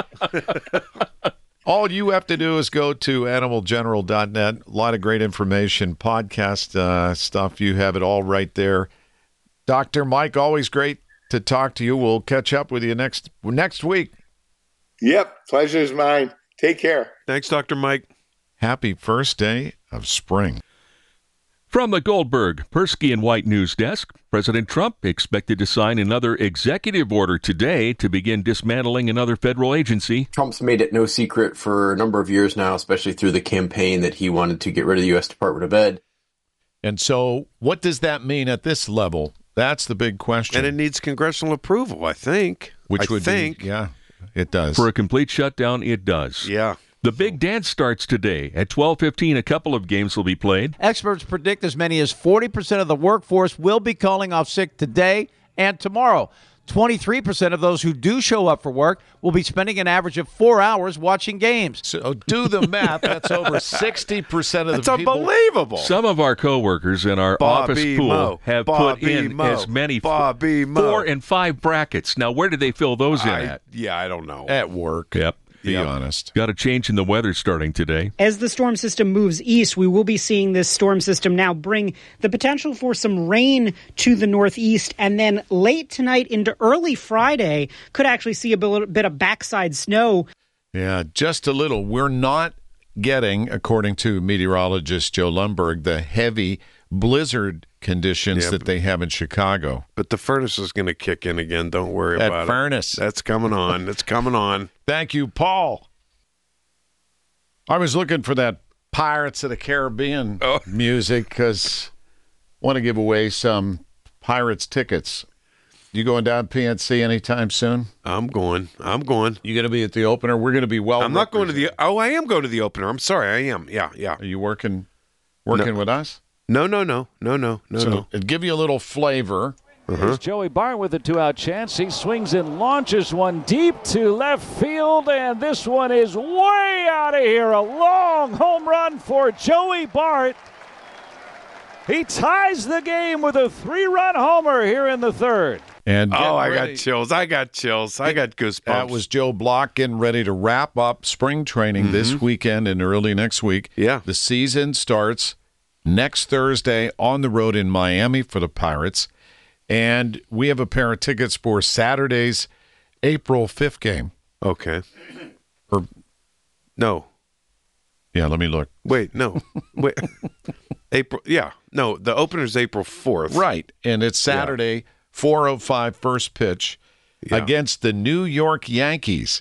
All you have to do is go to animal general dot net. A lot of great information, podcast uh, stuff. You have it all right there. Doctor Mike, always great to talk to you. We'll catch up with you next next week. Yep, pleasure is mine. Take care. Thanks, Doctor Mike. Happy first day of spring. From the Goldberg, Persky and White News Desk, President Trump expected to sign another executive order today to begin dismantling another federal agency. Trump's made it no secret for a number of years now, especially through the campaign, that he wanted to get rid of the U S Department of Ed. And so what does that mean at this level? That's the big question. And it needs congressional approval, I think. Which I would think. be, yeah, it does. For a complete shutdown, it does. Yeah. The big dance starts today. At twelve fifteen, a couple of games will be played. Experts predict as many as forty percent of the workforce will be calling off sick today and tomorrow. twenty-three percent of those who do show up for work will be spending an average of four hours watching games. So do the math. That's over sixty percent of the That's people. unbelievable. Some of our coworkers in our Bobby office pool Mo. have Bobby put in Mo. as many Bobby Mo. four and five brackets. Now, where do they fill those in I, at? Yeah, I don't know. At work. Yep. Be Yep. honest. Got a change in the weather starting today. As the storm system moves east, we will be seeing this storm system now bring the potential for some rain to the northeast. And then late tonight into early Friday, could actually see a bit of backside snow. Yeah, just a little. We're not getting, according to meteorologist Joe Lundberg, the heavy blizzard conditions Yeah, that they have in Chicago. But the furnace is going to kick in again. Don't worry That about furnace. it. That's coming on. It's coming on. Thank you, Paul. I was looking for that Pirates of the Caribbean Oh. music because I want to give away some Pirates tickets. You going down P N C anytime soon? I'm going. I'm going. You going to be at the opener? We're going to be well. I'm not going to the. Oh, I am going to the opener. I'm sorry. I am. Yeah, yeah. Are you working working No. with us? No, no, no, no, no, no, so no. It'd give you a little flavor. Here's Joey Bart with a two-out chance. He swings and launches one deep to left field, and this one is way out of here. A long home run for Joey Bart. He ties the game with a three-run homer here in the third. And Oh, I ready. got chills. I got chills. I got goosebumps. That was Joe Block getting ready to wrap up spring training this weekend and early next week. Yeah. The season starts next Thursday on the road in Miami for the Pirates. And we have a pair of tickets for Saturday's April fifth game. Okay. Or No. Yeah, let me look. Wait, no. Wait. April. Yeah. No, the opener's April fourth. Right. And it's Saturday, four oh five first pitch Yeah. against the New York Yankees.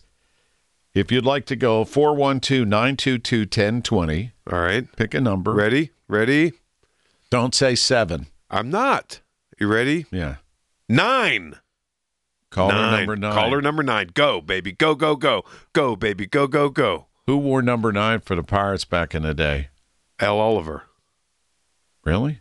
If you'd like to go, four one two, nine two two, one oh two oh. All right. Pick a number. Ready? Ready? Don't say seven. I'm not. You ready? Yeah. Nine. Caller nine. number nine. Caller number nine. Go, baby. Go, go, go. Go, baby. Go, go, go. Who wore number nine for the Pirates back in the day? Al Oliver. Really?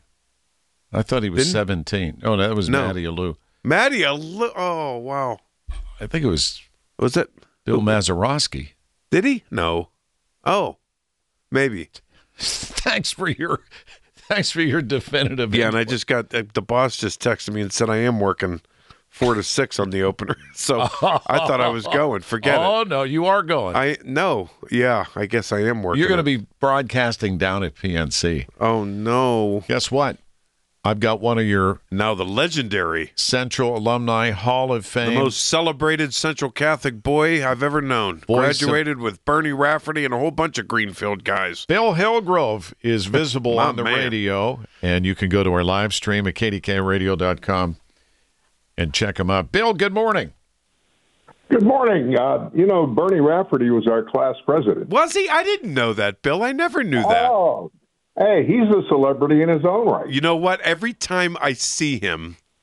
I thought he was Didn't- seventeen. Oh, that was No. Matty Alou. Matty Alou. Oh, wow. I think it was Was it? Bill Mazeroski. Did he? No. Oh, maybe. Thanks for your thanks for your definitive. Yeah, and I input. just got uh, the boss just texted me and said I am working four to six on the opener. So I thought I was going. Forget oh, it. no, you are going. I no. Yeah, I guess I am working. You're going to it. be broadcasting down at P N C. Oh no. Guess what? I've got one of your Now the legendary, Central Alumni Hall of the Fame. most celebrated Central Catholic boy I've ever known. Voice of- Graduated with Bernie Rafferty and a whole bunch of Greenfield guys. Bill Hillgrove is visible My on the man. radio, and you can go to our live stream at K D K radio dot com and check him out. Bill, good morning. Good morning. Uh, you know, Bernie Rafferty was our class president. Was he? I didn't know that, Bill. I never knew that. Oh, hey, he's a celebrity in his own right. You know what? Every time I see him,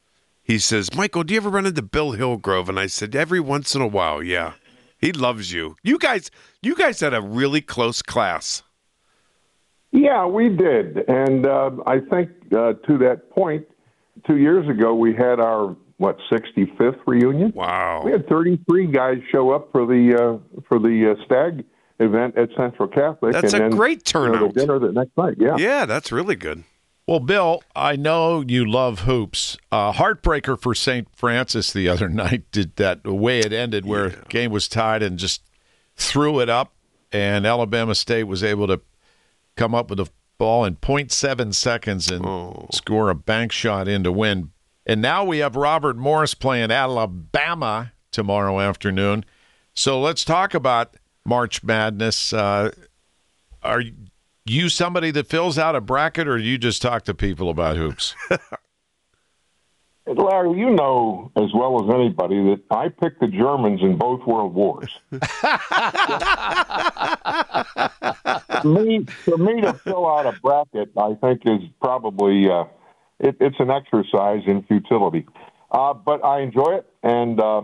he says, Michael, do you ever run into Bill Hillgrove? And I said, every once in a while, yeah. He loves you. You guys, you guys had a really close class. Yeah, we did. And uh, I think uh, to that point, two years ago, we had our, what, sixty-fifth reunion? Wow. We had thirty-three guys show up for the uh, for the uh, Stag event at Central Catholic. That's and a then, great turnout. You know, the dinner the next night, yeah. Yeah, that's really good. Well, Bill, I know you love hoops. Uh, heartbreaker for Saint Francis the other night, did that the way it ended, where yeah. game was tied and just threw it up, and Alabama State was able to come up with a ball in point seven seconds and oh. score a bank shot in to win. And now we have Robert Morris playing Alabama tomorrow afternoon. So let's talk about March Madness. Uh, are you somebody that fills out a bracket, or do you just talk to people about hoops? Larry, you know as well as anybody that I picked the Germans in both world wars. for, me, for me to fill out a bracket, I think is probably uh, it, it's an exercise in futility. Uh, but I enjoy it, and uh,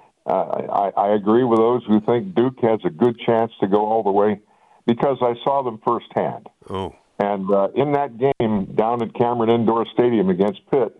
I, I agree with those who think Duke has a good chance to go all the way, because I saw them firsthand. Oh. And uh, in that game down at Cameron Indoor Stadium against Pitt,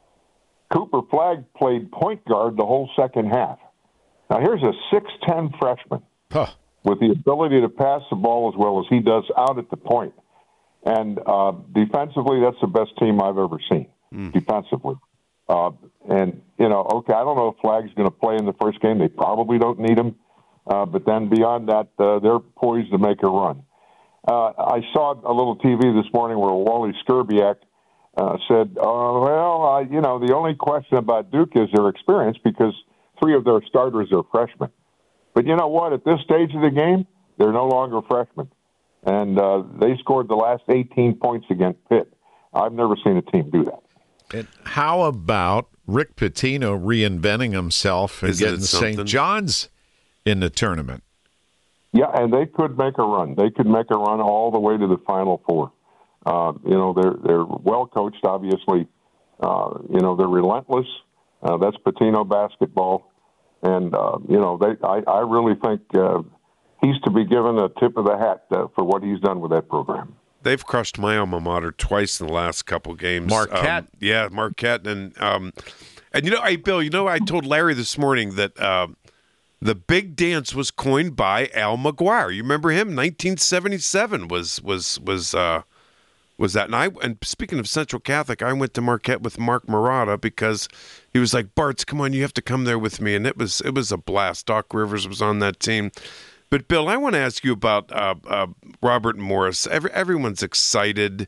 Cooper Flagg played point guard the whole second half. Now, here's a six ten freshman huh. with the ability to pass the ball as well as he does out at the point. And uh, defensively, that's the best team I've ever seen, mm. defensively. Uh, and, you know, okay, I don't know if Flagg's going to play in the first game. They probably don't need him. Uh, but then beyond that, uh, they're poised to make a run. Uh, I saw a little T V this morning where Wally Skurbiak uh, said, uh, well, uh, you know, the only question about Duke is their experience, because three of their starters are freshmen. But you know what? At this stage of the game, they're no longer freshmen. And uh, they scored the last eighteen points against Pitt. I've never seen a team do that. And how about Rick Pitino reinventing himself and Isn't getting Saint John's in the tournament? Yeah, and they could make a run. They could make a run all the way to the Final Four. Uh, you know, they're they're well coached, obviously. Uh, you know, they're relentless. Uh, that's Pitino basketball, and uh, you know, they. I, I really think uh, he's to be given a tip of the hat uh, for what he's done with that program. They've crushed my alma mater twice in the last couple games. Marquette, um, yeah, Marquette, and um, and you know, hey Bill, you know, I told Larry this morning that. Uh, The big dance was coined by Al McGuire. You remember him? nineteen seventy-seven was was was uh, was that. And I and speaking of Central Catholic, I went to Marquette with Mark Murata because he was like, Bartz, come on, you have to come there with me. And it was it was a blast. Doc Rivers was on that team. But Bill, I want to ask you about uh, uh, Robert Morris. Every, everyone's excited.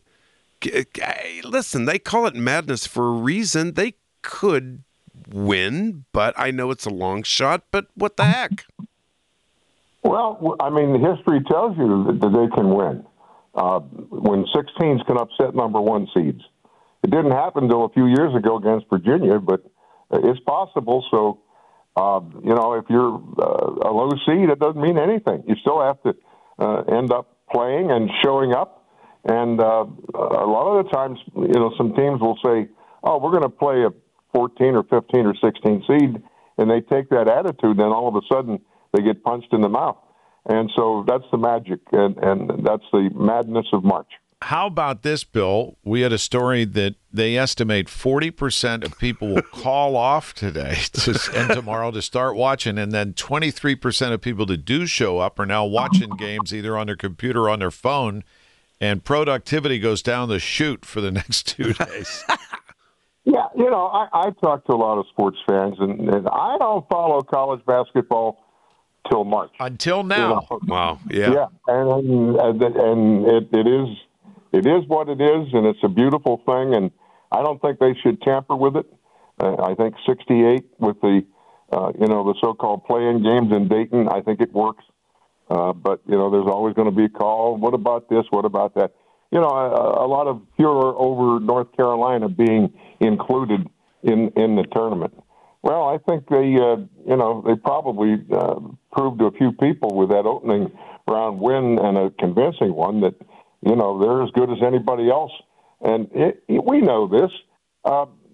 Listen, they call it madness for a reason. They could win, but I know it's a long shot, but what the heck? Well, I mean, history tells you that, that they can win. Uh, when sixteens can upset number one seeds. It didn't happen until a few years ago against Virginia, but it's possible. So, uh, you know, if you're uh, a low seed, it doesn't mean anything. You still have to uh, end up playing and showing up. And uh, a lot of the times, you know, some teams will say, oh, we're going to play a fourteen or fifteen or sixteen seed, and they take that attitude, then all of a sudden they get punched in the mouth. And so that's the magic, and, and that's the madness of March. How about this, Bill? We had a story that they estimate forty percent of people will call off today to, and tomorrow to start watching, and then twenty-three percent of people that do show up are now watching games either on their computer or on their phone, and productivity goes down the chute for the next two days. Yeah, you know, I, I talk to a lot of sports fans, and, and I don't follow college basketball till March. Until now. You know? Wow. Yeah. Yeah, and and, and it, it is it is what it is, and it's a beautiful thing, and I don't think they should tamper with it. Uh, I think sixty-eight with the uh, you know the so-called play-in games in Dayton, I think it works. Uh, but you know, there's always going to be a call. What about this? What about that? You know, a, a lot of furor over North Carolina being included in, in the tournament. Well, I think they, uh, you know, they probably uh, proved to a few people with that opening round win, and a convincing one, that, you know, they're as good as anybody else. And it, it, we know this. Uh,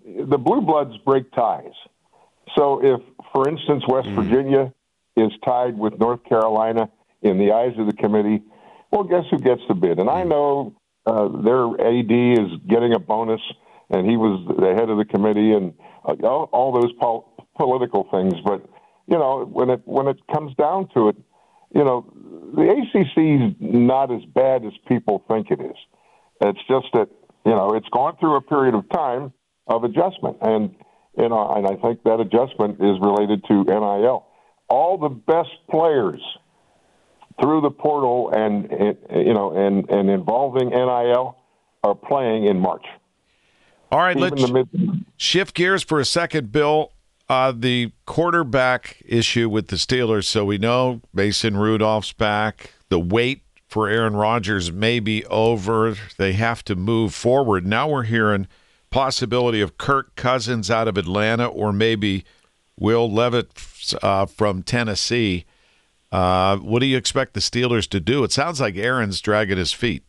the Blue Bloods break ties. So if, for instance, West mm. Virginia is tied with North Carolina in the eyes of the committee, well, guess who gets the bid? And I know uh, their A D is getting a bonus, and he was the head of the committee, and uh, all, all those pol- political things. But you know, when it when it comes down to it, you know, the A C C is not as bad as people think it is. It's just that you know it's gone through a period of time of adjustment, and you know, and I think that adjustment is related to N I L. All the best players through the portal and, and you know and, and involving N I L are playing in March. All right, Even let's mid- shift gears for a second, Bill. Uh, the quarterback issue with the Steelers. So we know Mason Rudolph's back. The wait for Aaron Rodgers may be over. They have to move forward. Now we're hearing possibility of Kirk Cousins out of Atlanta, or maybe Will Levis uh, from Tennessee. Uh, what do you expect the Steelers to do? It sounds like Aaron's dragging his feet.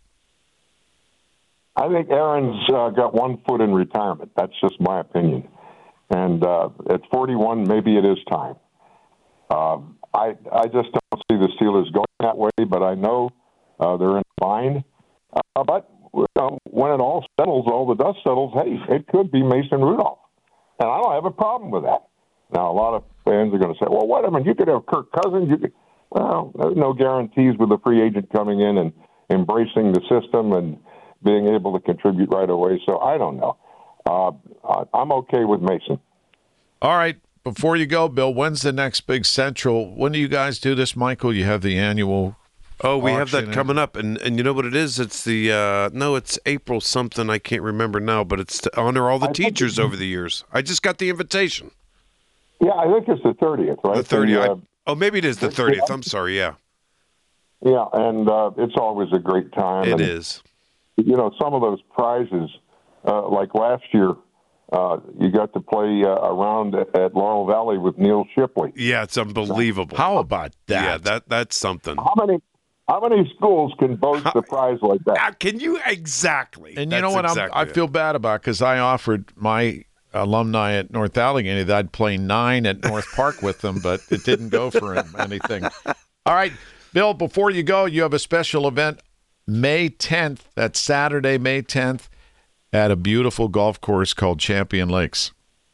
I think Aaron's uh, got one foot in retirement. That's just my opinion. And uh, at forty-one, maybe it is time. Uh, I I just don't see the Steelers going that way, but I know uh, they're in a bind. Uh, but you know, when it all settles, all the dust settles, hey, it could be Mason Rudolph. And I don't have a problem with that. Now, a lot of fans are going to say, well, wait a minute, you could have Kirk Cousins. You could. Well, there's no guarantees with a free agent coming in and embracing the system and being able to contribute right away. So I don't know. Uh, I'm okay with Mason. All right. Before you go, Bill, when's the next big Central? When do you guys do this, Michael? You have the annual. Oh, we have that auction coming up, and and you know what it is? It's the uh, no, it's April something. I can't remember now, but it's to honor all the I teachers over the years. I just got the invitation. Yeah, I think it's the thirtieth, right? The thirtieth. And, uh, oh, maybe it is the thirtieth. I'm sorry. Yeah. Yeah, and uh, it's always a great time. It and, is. You know, some of those prizes, uh, like last year, uh, you got to play uh, around at, at Laurel Valley with Neil Shipley. Yeah, it's unbelievable. How about that? Yeah, that that's something. How many how many schools can boast a prize like that? Uh, can you exactly? And That's you know what exactly I'm, I it. feel bad about, because I offered my alumni at North Allegheny that I'd play nine at North Park with them, but it didn't go for him anything. All right, Bill, before you go, you have a special event May tenth. That's Saturday, May tenth, at a beautiful golf course called Champion Lakes.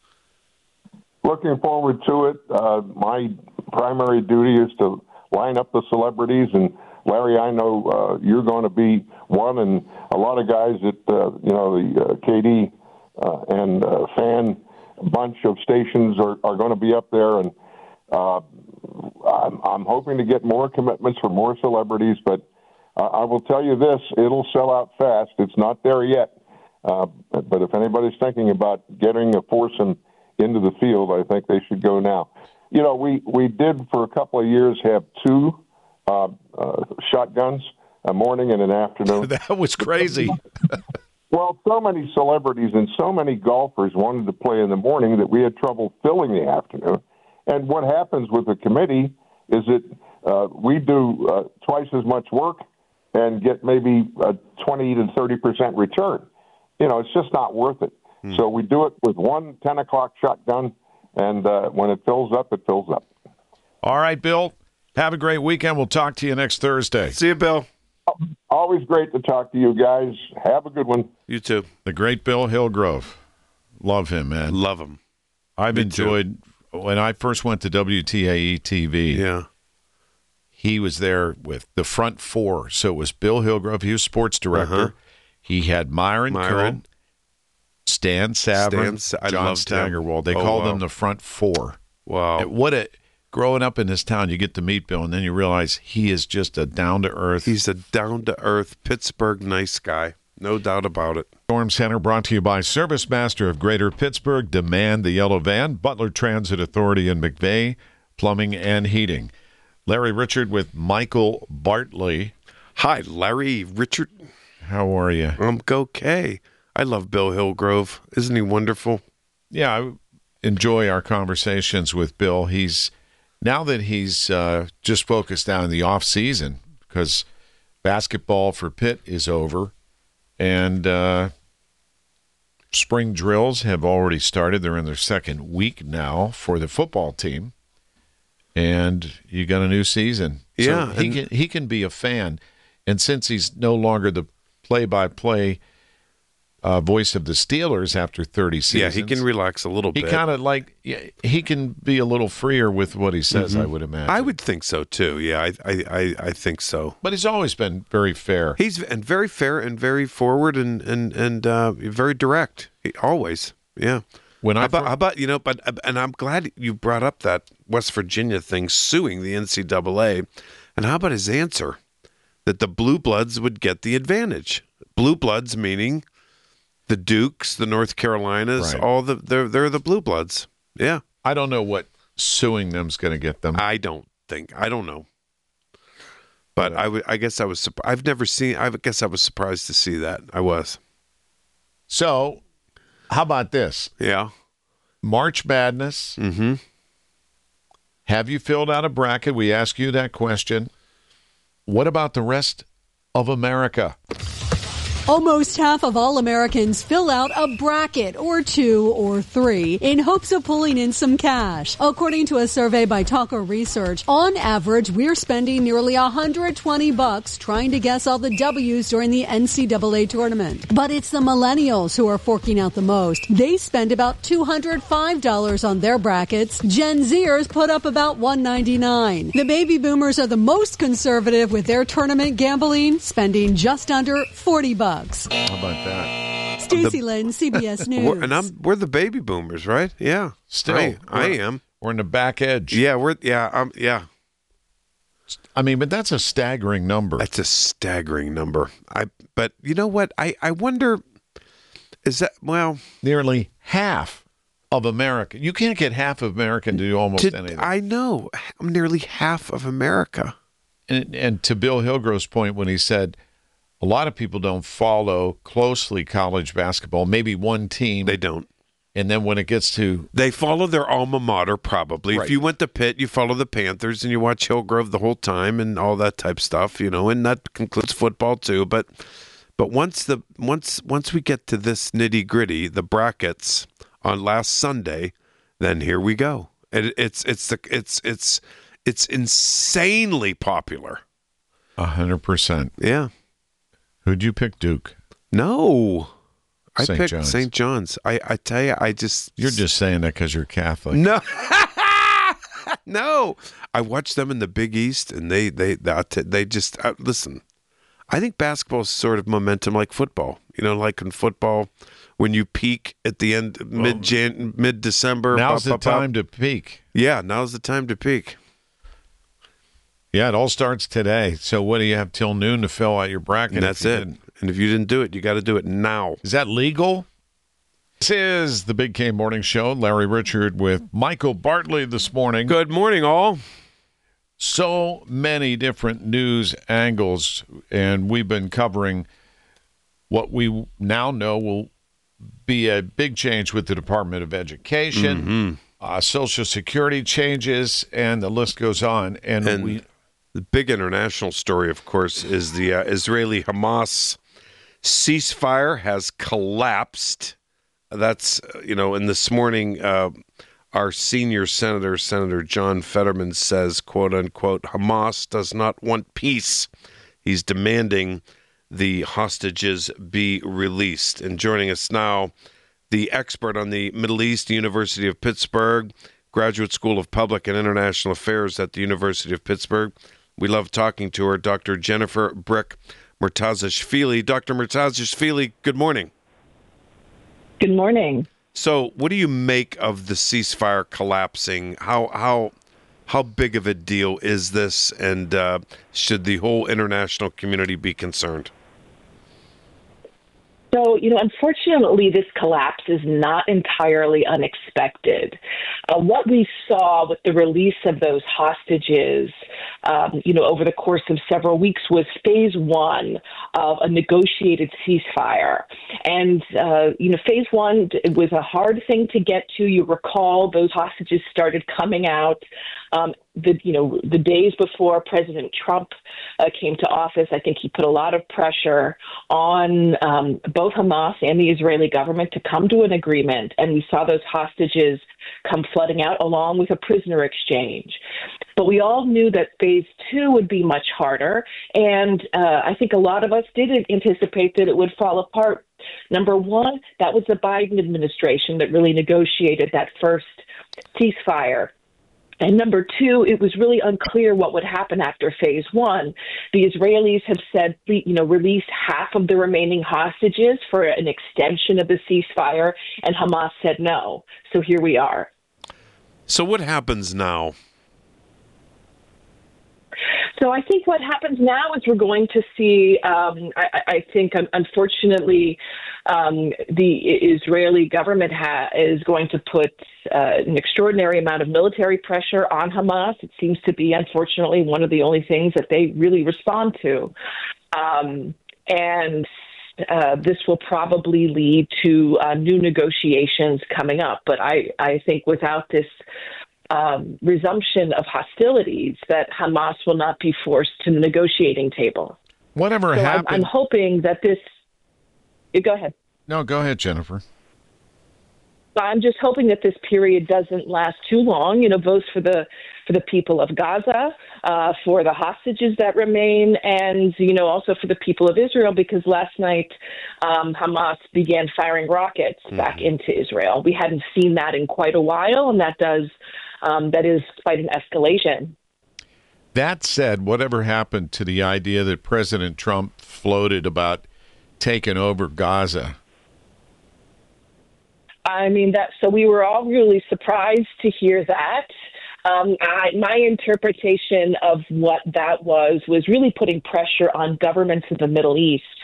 Looking forward to it. Uh, my primary duty is to line up the celebrities, and Larry, I know uh, you're going to be one, and a lot of guys at uh, you know the uh, K D uh, and uh, fan bunch of stations are, are going to be up there, and uh, I'm, I'm hoping to get more commitments from more celebrities, but uh, I will tell you this, it'll sell out fast. It's not there yet, uh, but if anybody's thinking about getting a foursome into the field, I think they should go now. You know, we, we did for a couple of years have two uh, uh, shotguns, a morning and an afternoon. That was crazy. Well, so many celebrities and so many golfers wanted to play in the morning that we had trouble filling the afternoon. And what happens with the committee is that uh, we do uh, twice as much work and get maybe a twenty to thirty percent return. You know, it's just not worth it. Hmm. So we do it with one ten o'clock shotgun, and uh, when it fills up, it fills up. All right, Bill. Have a great weekend. We'll talk to you next Thursday. See you, Bill. Always great to talk to you guys. Have a good one. You too. The great Bill Hillgrove. Love him, man. Love him. I've Me enjoyed, too. When I first went to W T A E T V, yeah, he was there with the front four. So it was Bill Hillgrove. He was sports director. Uh-huh. He had Myron, Myron. Curran, Stan Savran, Stan, I John loved Steigerwald. They oh, called wow. them the front four. Wow. And what a growing up in this town, you get to meet Bill, and then you realize he is just a down-to-earth. He's a down-to-earth Pittsburgh nice guy. No doubt about it. Storm Center brought to you by Service Master of Greater Pittsburgh, Demand the Yellow Van, Butler Transit Authority in McVeigh, Plumbing and Heating. Larry Richard with Michael Bartley. Hi, Larry Richard. How are you? I'm okay. I love Bill Hillgrove. Isn't he wonderful? Yeah, I enjoy our conversations with Bill. He's now that he's uh, just focused down in the off season because basketball for Pitt is over, and uh, spring drills have already started. They're in their second week now for the football team. And you got a new season. Yeah. So he can he can be a fan. And since he's no longer the play-by-play uh, voice of the Steelers after thirty seasons. Yeah, he can relax a little he bit. He kind of like, yeah, he can be a little freer with what he says, Mm-hmm. I would imagine. I would think so, too. Yeah, I, I, I, I think so. But he's always been very fair. He's and very fair and very forward and, and, and uh, very direct. He, always, yeah. When I how about, how about, you know, but and I'm glad you brought up that West Virginia thing, suing the N C double A. And how about his answer? That the Blue Bloods would get the advantage. Blue Bloods meaning the Dukes, the North Carolinas, Right. all the they're they're the Blue Bloods. Yeah. I don't know what suing them's going to get them. I don't think. I don't know. But I would. I guess I was. surp- I've never seen. I guess I was surprised to see that. I was. So, how about this? Yeah. March Madness. Mm-hmm. Have you filled out a bracket? We ask you that question. What about the rest of America? Almost half of all Americans fill out a bracket or two or three in hopes of pulling in some cash. According to a survey by Talker Research, on average, we're spending nearly one hundred twenty bucks trying to guess all the W's during the N C double A tournament. But it's the millennials who are forking out the most. They spend about two hundred five dollars on their brackets. Gen Zers put up about one hundred ninety-nine dollars. The baby boomers are the most conservative with their tournament gambling, spending just under forty bucks. How about that? Stacey Lynn, C B S News. We're, and I'm we're the baby boomers, right? Yeah. Still, I, I we're- am. We're in the back edge. Yeah, we're yeah, um, yeah. I mean, but that's a staggering number. That's a staggering number. I but you know what? I I wonder is that well nearly half of America. You can't get half of America to do almost to, anything. I know. I'm nearly half of America. And, and to Bill Hillgrove's point when he said a lot of people don't follow closely college basketball, maybe one team. They don't. And then when it gets to... They follow their alma mater, probably. Right. If you went to Pitt, you follow the Panthers and you watch Hillgrove the whole time and all that type stuff, you know, and that concludes football too. But but once the once once we get to this nitty gritty, the brackets on last Sunday, then here we go. And it's it's the it's it's it's insanely popular. A hundred percent. Yeah. Who'd you pick, Duke? No. I Saint picked John's. Saint John's. I, I tell you, I just... You're just saying that because you're Catholic. No. No. I watched them in the Big East, and they, they, they, they just... Uh, listen, I think basketball is sort of momentum like football. You know, like in football, when you peak at the end, mid-Jan, mid-December. Now's pop, the pop, time pop. to peak. Yeah, now's the time to peak. Yeah, it all starts today. So what do you have till noon to fill out your bracket? And that's if you it. didn't? And if you didn't do it, you got to do it now. Is that legal? This is the Big K Morning Show. Larry Richard with Michael Bartley this morning. Good morning, all. So many different news angles, and we've been covering what we now know will be a big change with the Department of Education, Mm-hmm. uh, Social Security changes, and the list goes on. And, And we the big international story, of course, is the uh, Israeli-Hamas ceasefire has collapsed. That's, uh, you know, and this morning, uh, our senior senator, Senator John Fetterman, says, quote unquote, Hamas does not want peace. He's demanding the hostages be released. And joining us now, the expert on the Middle East, University of Pittsburgh, Graduate School of Public and International Affairs at the University of Pittsburgh. We love talking to her, Doctor Jennifer Brick Murtazashvili. Doctor Murtazashvili, good morning. Good morning. So, what do you make of the ceasefire collapsing? How how how big of a deal is this, and uh, should the whole international community be concerned? So, you know, unfortunately, this collapse is not entirely unexpected. Uh, what we saw with the release of those hostages, um, you know, over the course of several weeks was phase one of a negotiated ceasefire. And, uh, you know, phase one was a hard thing to get to. You recall those hostages started coming out Um, the you know the days before President Trump uh, came to office, I think he put a lot of pressure on um, both Hamas and the Israeli government to come to an agreement, and we saw those hostages come flooding out along with a prisoner exchange. But we all knew that phase two would be much harder, and uh, I think a lot of us didn't anticipate that it would fall apart. Number one, that was the Biden administration that really negotiated that first ceasefire. And number two, it was really unclear what would happen after phase one. The Israelis have said, you know, release half of the remaining hostages for an extension of the ceasefire, and Hamas said no. So here we are. So what happens now? So I think what happens now is we're going to see, um, I, I think, unfortunately, um, the Israeli government ha- is going to put uh, an extraordinary amount of military pressure on Hamas. It seems to be, unfortunately, one of the only things that they really respond to. Um, and uh, this will probably lead to uh, new negotiations coming up. But I, I think without this Um, resumption of hostilities, that Hamas will not be forced to the negotiating table. Whatever so happened. I'm, I'm hoping that this. You go ahead. No, go ahead, Jennifer. I'm just hoping that this period doesn't last too long. You know, both for the for the people of Gaza, uh, for the hostages that remain, and you know, also for the people of Israel. Because last night, um, Hamas began firing rockets mm-hmm. back into Israel. We hadn't seen that in quite a while, and that does. Um, that is quite an escalation. That said, whatever happened to the idea that President Trump floated about taking over Gaza? I mean, that. So we were all really surprised to hear that. Um, I, my interpretation of what that was was really putting pressure on governments in the Middle East,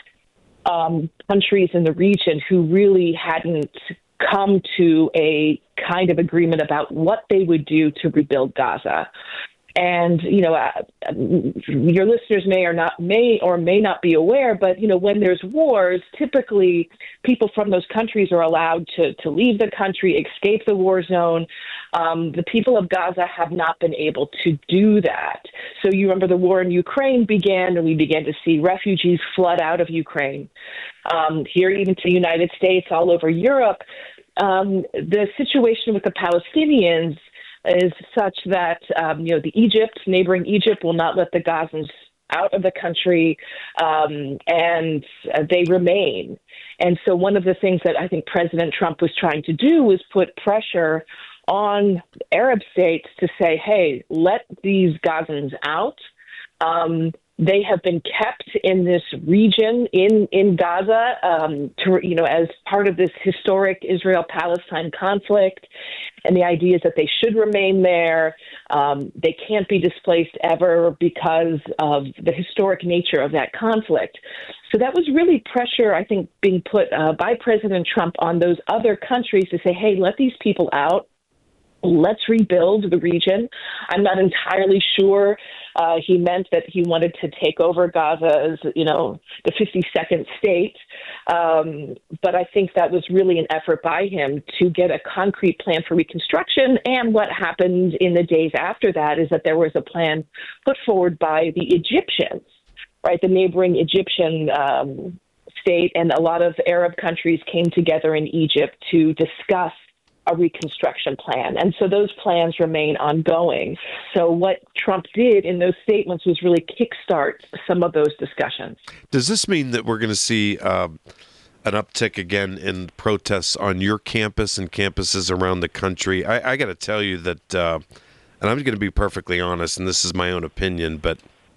um, countries in the region who really hadn't come to a kind of agreement about what they would do to rebuild Gaza. And, you know, uh, your listeners may or not may or may not be aware, but, you know, when there's wars, typically people from those countries are allowed to, to leave the country, escape the war zone. Um, the people of Gaza have not been able to do that. So you remember the war in Ukraine began, and we began to see refugees flood out of Ukraine. Um, here, even to the United States, all over Europe, um, the situation with the Palestinians is such that, um, you know, the Egypt, neighboring Egypt, will not let the Gazans out of the country, um, and uh, they remain. And so one of the things that I think President Trump was trying to do was put pressure on Arab states to say, hey, let these Gazans out. Um, They have been kept in this region in, in Gaza, um, to, you know, as part of this historic Israel-Palestine conflict. And the idea is that they should remain there. Um, they can't be displaced ever because of the historic nature of that conflict. So that was really pressure, I think, being put uh, by President Trump on those other countries to say, hey, let these people out. Let's rebuild the region. I'm not entirely sure uh, he meant that he wanted to take over Gaza as, you know, the fifty-second state. Um, but I think that was really an effort by him to get a concrete plan for reconstruction. And what happened in the days after that is that there was a plan put forward by the Egyptians, right? The neighboring Egyptian um, state, and a lot of Arab countries came together in Egypt to discuss a reconstruction plan. And so those plans remain ongoing. So what Trump did in those statements was really kickstart some of those discussions. Does this mean that we're going to see um, an uptick again in protests on your campus and campuses around the country? I, I got to tell you that, uh, and I'm going to be perfectly honest, and this is my own opinion, but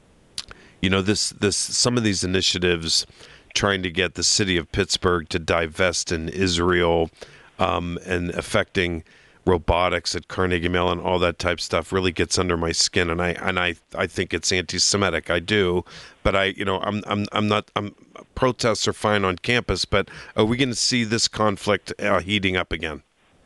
you know, this this some of these initiatives trying to get the city of Pittsburgh to divest in Israel, Um, and affecting robotics at Carnegie Mellon, all that type stuff really gets under my skin, and I and I, I think it's anti-Semitic. I do, but I you know I'm I'm I'm not I'm protests are fine on campus, but are we going to see this conflict uh, heating up again?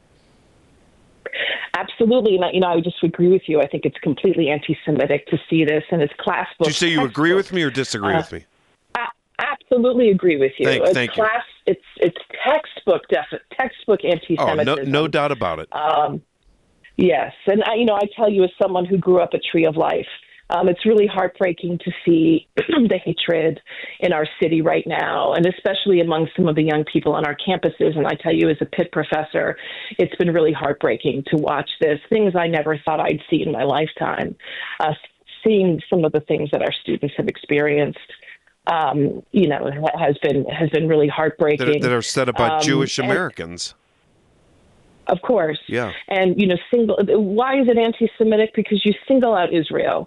Absolutely, and I, you know I just agree with you. I think it's completely anti-Semitic to see this, and it's class book. Did you say you textbook. agree with me or disagree uh, with me? Absolutely agree with you. Thank, it's thank class, you. It's it's textbook defi- textbook anti-Semitism. Oh, no, no doubt about it. Um, Yes. And, I, you know, I tell you as someone who grew up at Tree of Life, Um, it's really heartbreaking to see the hatred in our city right now, and especially among some of the young people on our campuses. And I tell you, as a Pitt professor, it's been really heartbreaking to watch this, things I never thought I'd see in my lifetime, uh, seeing some of the things that our students have experienced. Um, you know, has been has been really heartbreaking. That, that are said about um, Jewish and, Americans. Of course. Yeah. And, you know, single. Why is it anti-Semitic? Because you single out Israel.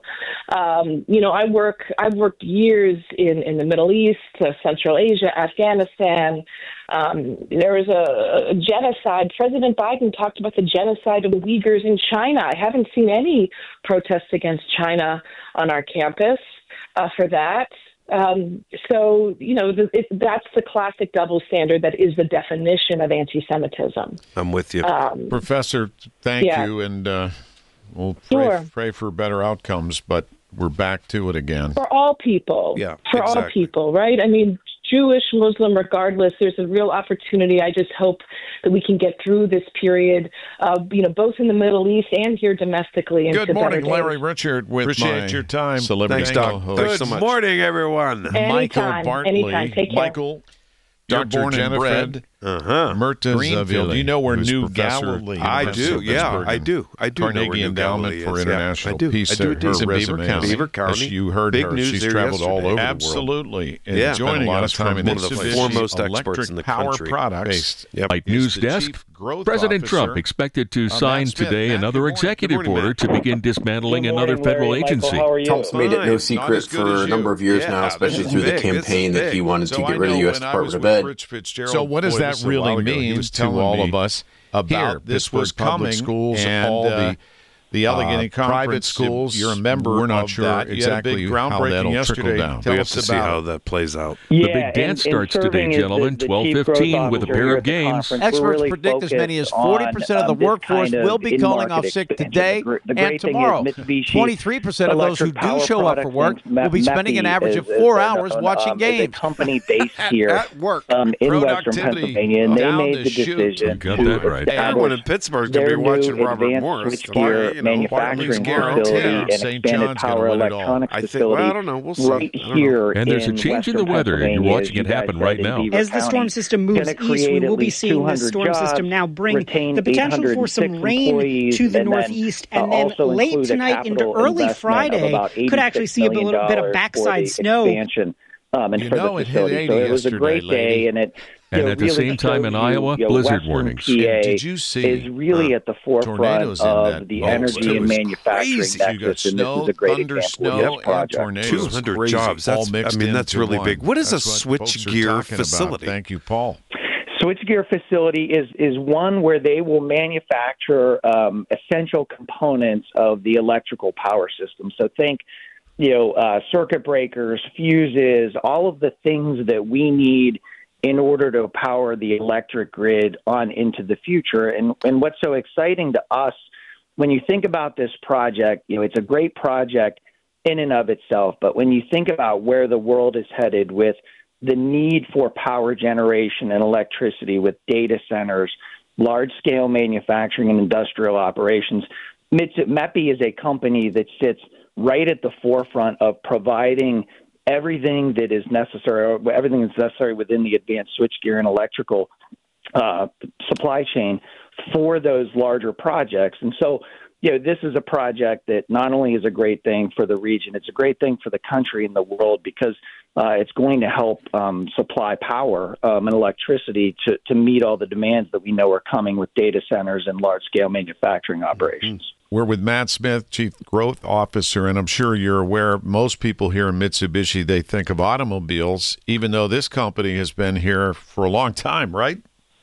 Um, you know, I work, I've worked years in, in the Middle East, uh, Central Asia, Afghanistan. Um, there was a, a genocide. President Biden talked about the genocide of the Uyghurs in China. I haven't seen any protests against China on our campus uh, for that. Um, so, you know, the, it, that's the classic double standard that is the definition of anti-Semitism. I'm with you. Um, Professor, thank yeah. you, and uh, we'll pray, Sure. pray for better outcomes, but we're back to it again. For all people. Yeah, For all exactly. people, right? I mean, Jewish, Muslim, regardless, there's a real opportunity. I just hope that we can get through this period, uh, you know, both in the Middle East and here domestically. Good into morning, better Larry days. Richard, with Appreciate my your time. Thanks, Doc. Thanks so much. Good morning, everyone. Anytime, Michael Bartley. anytime. Take care. Michael, you're Doctor born and Jennifer bred. Uh-huh. Mertes Greenfield. Do you know where Who's New professor Galilee? I University do, of yeah, Pittsburgh I and do. I do know where Carnegie New Endowment Galilee for is, yeah. International I do. Peace. I do, I do. Her He's in Beaver resume County. is- Beaver County. As you heard Big her. news She's there traveled all yesterday. over Absolutely. the world. Yeah. And joining Spent a lot us of time from in one of the Mitsubishi foremost Electric experts in the Power country. Products. Based. Yep. Light is News the Desk. Chief Growth President Officer. Trump expected to Uh, sign Matt Smith. today Matt, another good morning. executive Good morning, order to begin dismantling Good another morning, federal Larry, Michael. agency. How are you? Trump's made it no Fine. Not secret as good for as a number you. of years Yeah, now, this especially is through big. the This is campaign that big. he wanted So to I get rid of know the U S when I Department was of with Ed. Rich Fitzgerald, So what does boy, that this is a while really ago, he mean was to telling all me of us about here, this Pittsburgh was public coming schools, and all the uh, the Allegheny uh, Conference private schools? You're a member. We're not of sure that. You had a big exactly how groundbreaking that'll yesterday. trickle down. We Tell have us to see about how it. that plays out. The Yeah, big and- dance and starts serving today, as the- gentlemen. the twelve chief growth fifteen with a officer pair here of at the games. conference, we're Experts really predict as many as focused forty percent of the on, um, this workforce kind of will be calling off in-market sick expansion. today The gr- the and great thing is tomorrow. Mitsubishi twenty-three percent of those who Electric do Power show up for Products work and will be spending an MEPI average is- of four is hours an- watching um, is a games. company based here At work. um, in Western Productivity Pennsylvania, and they down made the the chute. decision You got to that right. establish Everyone in Pittsburgh's going to their be watching new Robert advanced Morris. switchgear you know, manufacturing Bartley's facility guaranteed. and Saint expanded John's gonna power win it all. electronics I think- facility well, I don't know. We'll see. right I don't know. here And there's a in change in the Western weather. You're Pennsylvania, watching as it you happen guys right said, in now. Beaver As the storm County. system moves Gonna east, create we at will be least seeing this 200 storm system jobs, now bring retain the potential for some eight hundred six rain employees, to the and then, northeast, uh, and then also late include a tonight into capital early investment of Friday about could actually eighty-six see a million little bit of dollars for backside the snow. expansion, um, and You for know the it hit facility. eighty So it was a yesterday, great lady. day, and it And you know, at the really same time in shows you, Iowa, you know, blizzard Western warnings. P A Did you see, is really uh, at the forefront tornadoes in of that the boat? energy It and was manufacturing crazy. You got nexus, and this snow, is a great thunder, example snow, of this and project. tornadoes. two hundred Crazy, jobs. all That's, mixed I mean, that's into really one. big. What is That's a what folks are switchgear talking about. facility? Thank you, Paul. Switchgear facility is is one where they will manufacture um, essential components of the electrical power system. So think, you know, uh, circuit breakers, fuses, all of the things that we need in order to power the electric grid on into the future. And and what's so exciting to us when you think about this project, you know, it's a great project in and of itself. But when you think about where the world is headed with the need for power generation and electricity with data centers, large-scale manufacturing and industrial operations, MEPI is a company that sits right at the forefront of providing everything that is necessary, everything that's necessary within the advanced switchgear and electrical uh, supply chain for those larger projects. And so, you know, this is a project that not only is a great thing for the region, it's a great thing for the country and the world because uh, it's going to help um, supply power um, and electricity to, to meet all the demands that we know are coming with data centers and large-scale manufacturing operations. Mm-hmm. We're with Matt Smith, Chief Growth Officer, and I'm sure you're aware, most people here in Mitsubishi, they think of automobiles, even though this company has been here for a long time, right?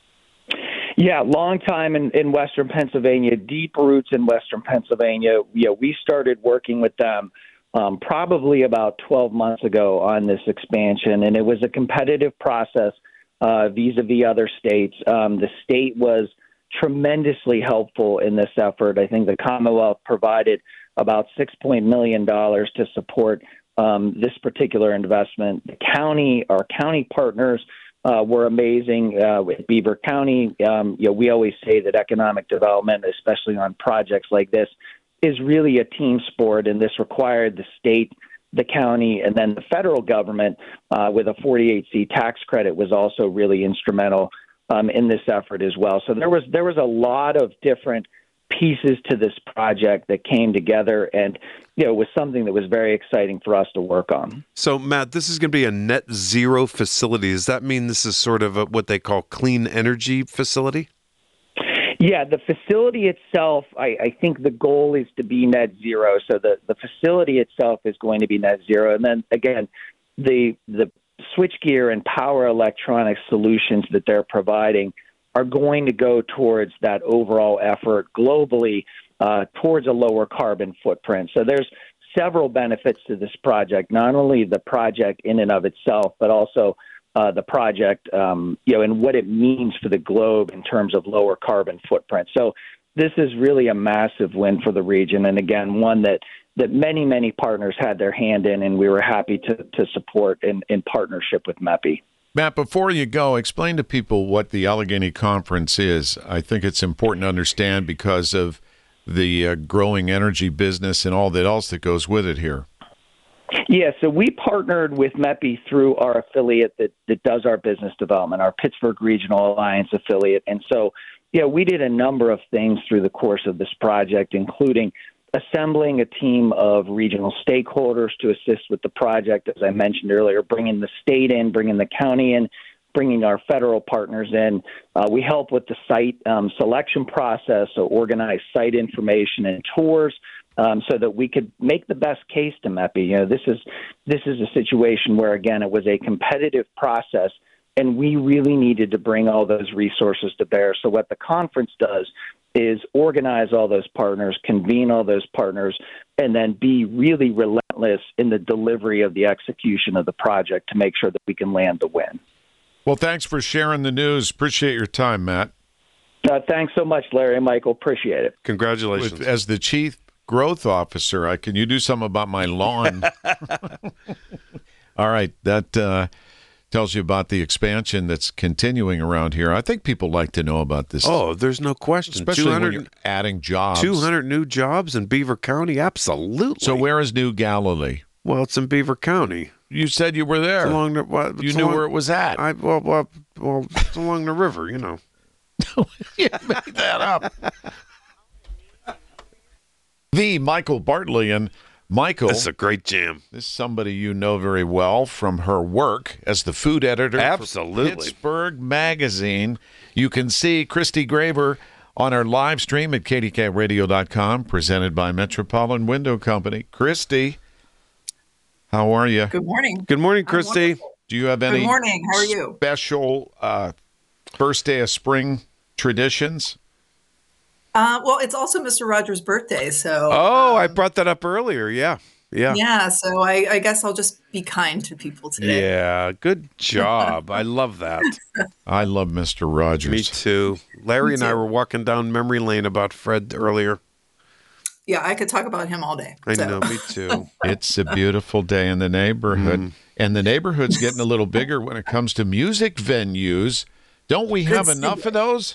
Yeah, long time in, in Western Pennsylvania, deep roots in Western Pennsylvania. You know, we started working with them um, probably about twelve months ago on this expansion, and it was a competitive process uh, vis-a-vis other states. Um, the state was tremendously helpful in this effort. I think the Commonwealth provided about six point million dollars to support um, this particular investment. The county, our county partners, uh, were amazing uh, with Beaver County. Um, you know, we always say that economic development, especially on projects like this, is really a team sport, and this required the state, the county, and then the federal government uh, with a forty-eight C tax credit was also really instrumental um, in this effort as well. So there was there was a lot of different pieces to this project that came together, and you know, it was something that was very exciting for us to work on. So, Matt, this is going to be a net zero facility. Does that mean this is sort of a, what they call clean energy facility? Yeah, the facility itself, I, I think the goal is to be net zero. So the, the facility itself is going to be net zero. And then, again, the the switchgear and power electronic solutions that they're providing are going to go towards that overall effort globally uh, towards a lower carbon footprint. So there's several benefits to this project, not only the project in and of itself, but also uh, the project, um, you know, and what it means for the globe in terms of lower carbon footprint. So this is really a massive win for the region, and again, one that that many, many partners had their hand in, and we were happy to, to support in, in partnership with M E P I. Matt, before you go, explain to people what the Allegheny Conference is. I think it's important to understand because of the uh, growing energy business and all that else that goes with it here. Yeah, so we partnered with M E P I through our affiliate that, that does our business development, our Pittsburgh Regional Alliance affiliate. And so, yeah, we did a number of things through the course of this project, including assembling a team of regional stakeholders to assist with the project, as I mentioned earlier, bringing the state in, bringing the county in, bringing our federal partners in. Uh, we help with the site um, selection process, so organize site information and tours um, so that we could make the best case to M E P I. You know, this is this is a situation where, again, it was a competitive process, and we really needed to bring all those resources to bear. So what the conference does is organize all those partners, convene all those partners, and then be really relentless in the delivery of the execution of the project to make sure that we can land the win. Well, thanks for sharing the news. Appreciate your time, Matt. Uh, thanks so much, Larry and Michael. Appreciate it. Congratulations. With, as the Chief Growth Officer, I, can you do something about my lawn? All right, that uh, tells you about the expansion that's continuing around here. I think people like to know about this. Oh, there's no question. Especially when you're adding jobs. two hundred new jobs in Beaver County? Absolutely. So where is New Galilee? Well, it's in Beaver County. You said you were there. It's along the, well, you it's knew along, where it was at. I, well, well, well, it's along the river, you know. You made that up. The Michael Bartley. And Michael, this is a great jam. This is somebody you know very well from her work as the food editor Absolutely. for Pittsburgh Magazine. You can see Christy Graver on our live stream at K D K radio dot com, presented by Metropolitan Window Company. Christy, how are you? Good morning. Good morning, Christy. Do you have any Good morning. How are you? special uh, first day of spring traditions? Uh, well, it's also Mister Rogers' birthday, so. Oh, um, I brought that up earlier. Yeah. Yeah. Yeah. So I, I guess I'll just be kind to people today. Yeah. Good job. I love that. I love Mister Rogers. Me too. Larry Me and I too. were walking down memory lane about Fred earlier. Yeah, I could talk about him all day. I so. know. Me too. It's a beautiful day in the neighborhood. Mm. And the neighborhood's getting a little bigger when it comes to music venues. Don't we have Good enough stuff. of those?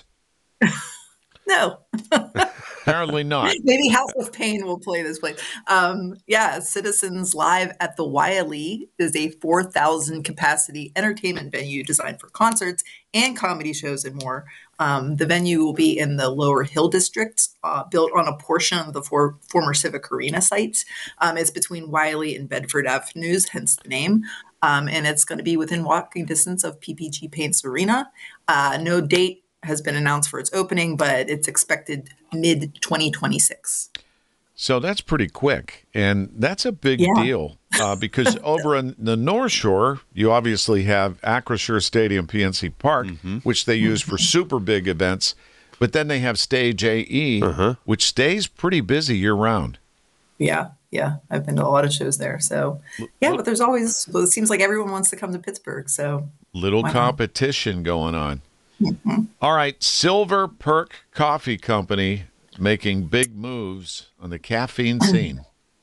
No. Apparently not. Maybe House of Pain will play this place. Um, yeah, Citizens Live at the Wiley is a four thousand capacity entertainment venue designed for concerts and comedy shows and more. Um, the venue will be in the Lower Hill District, uh, built on a portion of the for, former Civic Arena sites. Um, it's between Wiley and Bedford Avenues, hence the name. Um, and it's going to be within walking distance of P P G Paints Arena. Uh, no date has been announced for its opening, but it's expected mid twenty twenty-six. So that's pretty quick, and that's a big Yeah. deal uh, because over in the North Shore, you obviously have Acrisure Stadium, P N C Park, Mm-hmm. which they use for super big events, but then they have Stage A E, Uh-huh. which stays pretty busy year-round. Yeah, yeah. I've been to a lot of shows there. So, yeah, but there's always, well, it seems like everyone wants to come to Pittsburgh. So, Little Why not? competition going on. Mm-hmm. All right, Silver Perk Coffee Company making big moves on the caffeine scene.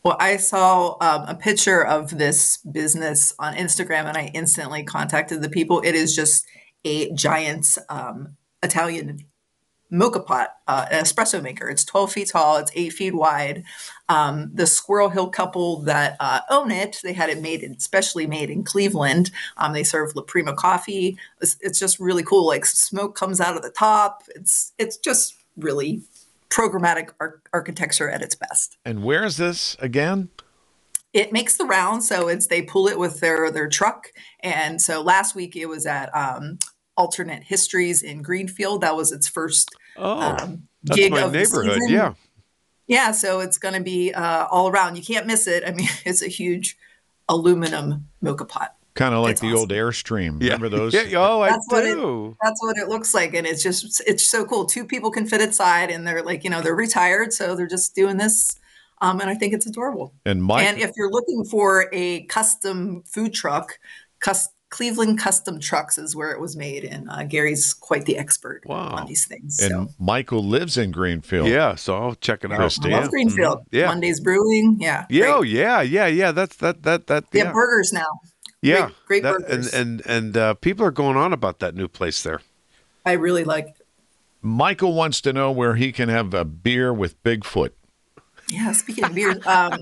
Well, I saw um, a picture of this business on Instagram and I instantly contacted the people. It is just a giant um, Italian mocha pot, uh, an espresso maker. It's twelve feet tall. It's eight feet wide. Um, the Squirrel Hill couple that uh, own it, they had it made, specially made in Cleveland. Um, they serve La Prima coffee. It's, it's just really cool. Like smoke comes out of the top. It's it's just really programmatic ar- architecture at its best. And where is this again? It makes the round, so it's they pull it with their their truck. And so last week it was at um, Alternate Histories in Greenfield. That was its first Oh, um, that's gig my of the neighborhood. season. Yeah. Yeah, so it's going to be uh, all around. You can't miss it. I mean, it's a huge aluminum mocha pot. Kind of like It's the awesome. old Airstream. Remember those? Yeah. Oh, I That's what do. it. That's what it looks like, and it's just it's so cool. Two people can fit inside, and they're like you know they're retired, so they're just doing this, um, and I think it's adorable. And Mike, And if you're looking for a custom food truck, cus- Cleveland Custom Trucks is where it was made, and uh, Gary's quite the expert on these things. and So. Michael lives in Greenfield. Yeah, so I'll check it out. Christy. I love Greenfield. Mhm. Yeah. Monday's Brewing. Yeah. Yeah, oh, yeah, yeah, yeah. That's that that that. They yeah. have burgers now. Yeah, Great, great that- burgers. and and and uh, people are going on about that new place there. I really like it. Michael wants to know where he can have a beer with Bigfoot. Yeah, speaking of beer, um,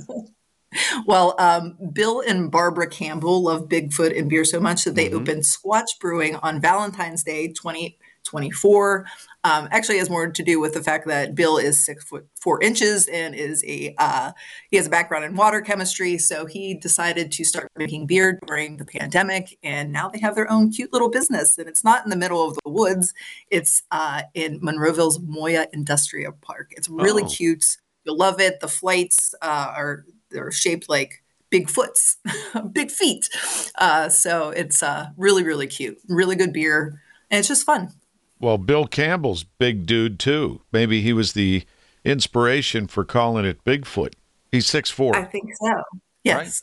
well, um, Bill and Barbara Campbell love Bigfoot and beer so much that they opened Squatch Brewing on Valentine's Day twenty twenty-four. Um, actually, it has more to do with the fact that Bill is six foot four inches and is a uh, he has a background in water chemistry, so he decided to start making beer during the pandemic, and now they have their own cute little business. And it's not in the middle of the woods; it's uh, in Monroeville's Moya Industrial Park. It's really Oh. cute. You'll love it. The flights uh, are they're shaped like big foots, big feet. Uh, so it's uh, really, really cute. Really good beer. And it's just fun. Well, Bill Campbell's big dude too. Maybe he was the inspiration for calling it Bigfoot. He's six foot four. I think so. Yes.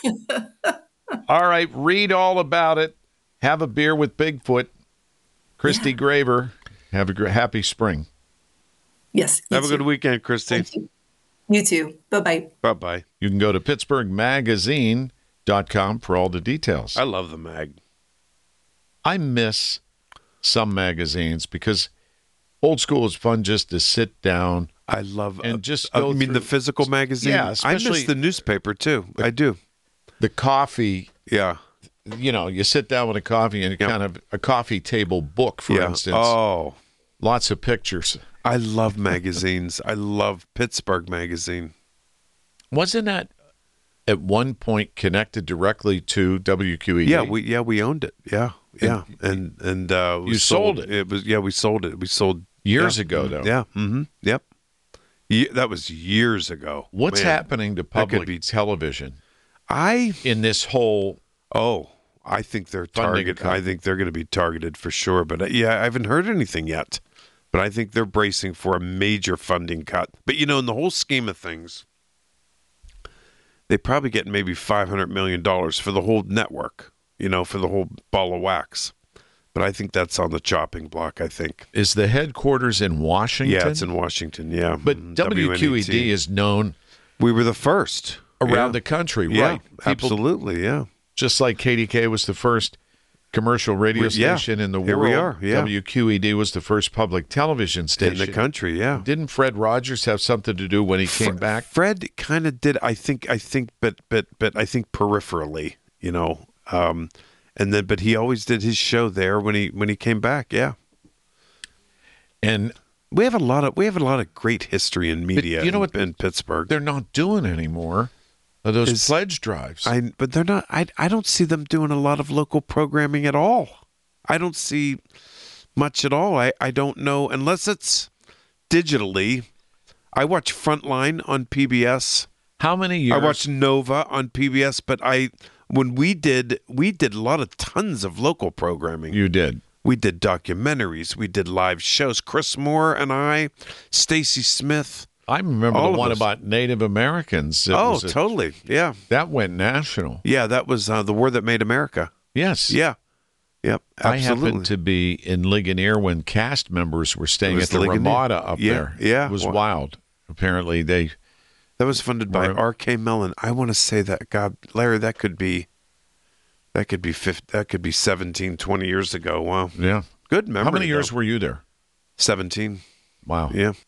All right, read all about it. Have a beer with Bigfoot. Christy Graver, have a gr- happy spring. Yes. Have a good weekend, Christy. You too. Bye-bye. Bye-bye. You can go to pittsburgh magazine dot com for all the details. I love the mag. I miss some magazines because old school is fun just to sit down. I love and just uh, go I mean the through- physical magazine. Yeah, I especially miss the newspaper too. I do. the coffee. Yeah. You know, you sit down with a coffee and kind of a coffee table book, for Yeah. instance. Oh. Lots of pictures. I love magazines. I love Pittsburgh Magazine. Wasn't that at one point connected directly to W Q E D? Yeah, we yeah we owned it. Yeah, yeah, and and uh, we You sold it. It was yeah, we sold it. We sold Years yeah, ago, mhm, though. Yeah. Mm-hmm. Yep. Ye- that was years ago. What's Man, happening to that could public be- television I in this whole? oh, I think they're Funding targeted. cut. I think they're going to be targeted for sure. But uh, yeah, I haven't heard anything yet. But I think they're bracing for a major funding cut. But you know, in the whole scheme of things, they probably get maybe five hundred million dollars for the whole network. You know, for the whole ball of wax. But I think that's on the chopping block. I think. Is the headquarters in Washington? Yeah, it's in Washington. Yeah, But Mm, W Q E D W N E T. is known We were the first around Yeah. the country, Yeah, right? People- absolutely. Yeah. Just like K D K was the first commercial radio We- yeah, station in the here world. we are, yeah. W Q E D was the first public television station In the country. Yeah. Didn't Fred Rogers have something to do when he came Fre- back? Fred kind of did. I think. I think. But. But. But. I think peripherally. You know. Um, and then. But he always did his show there when he when he came back. Yeah. And we have a lot of we have a lot of great history in media. you know in, what? in Pittsburgh. They're not doing anymore. Are those Is- pledge drives? I. But they're not. I. I don't see them doing a lot of local programming at all. I don't see much at all. I. I don't know unless it's digitally. I watch Frontline on P B S. How many years? I watched Nova on P B S, but I when we did we did a lot of tons of local programming. You did. We did documentaries, we did live shows. Chris Moore and I, Stacy Smith. I remember all the of one us. about Native Americans. It Oh, was a- totally. Yeah. That went national. Yeah, that was uh, the war that made America. Yes. Yeah. Yep. I Absolutely. happened to be in Ligonier when cast members were staying It at was the Ligonier. Ramada up Yeah, there. yeah. It was Wow. wild. Apparently they That was funded by R K Mellon. I want to say that, God, Larry, that could be, that could be fifty, that could be seventeen, twenty years ago. Wow. Yeah. Good memory. How many years though. were you there? seventeen. Wow. Yeah.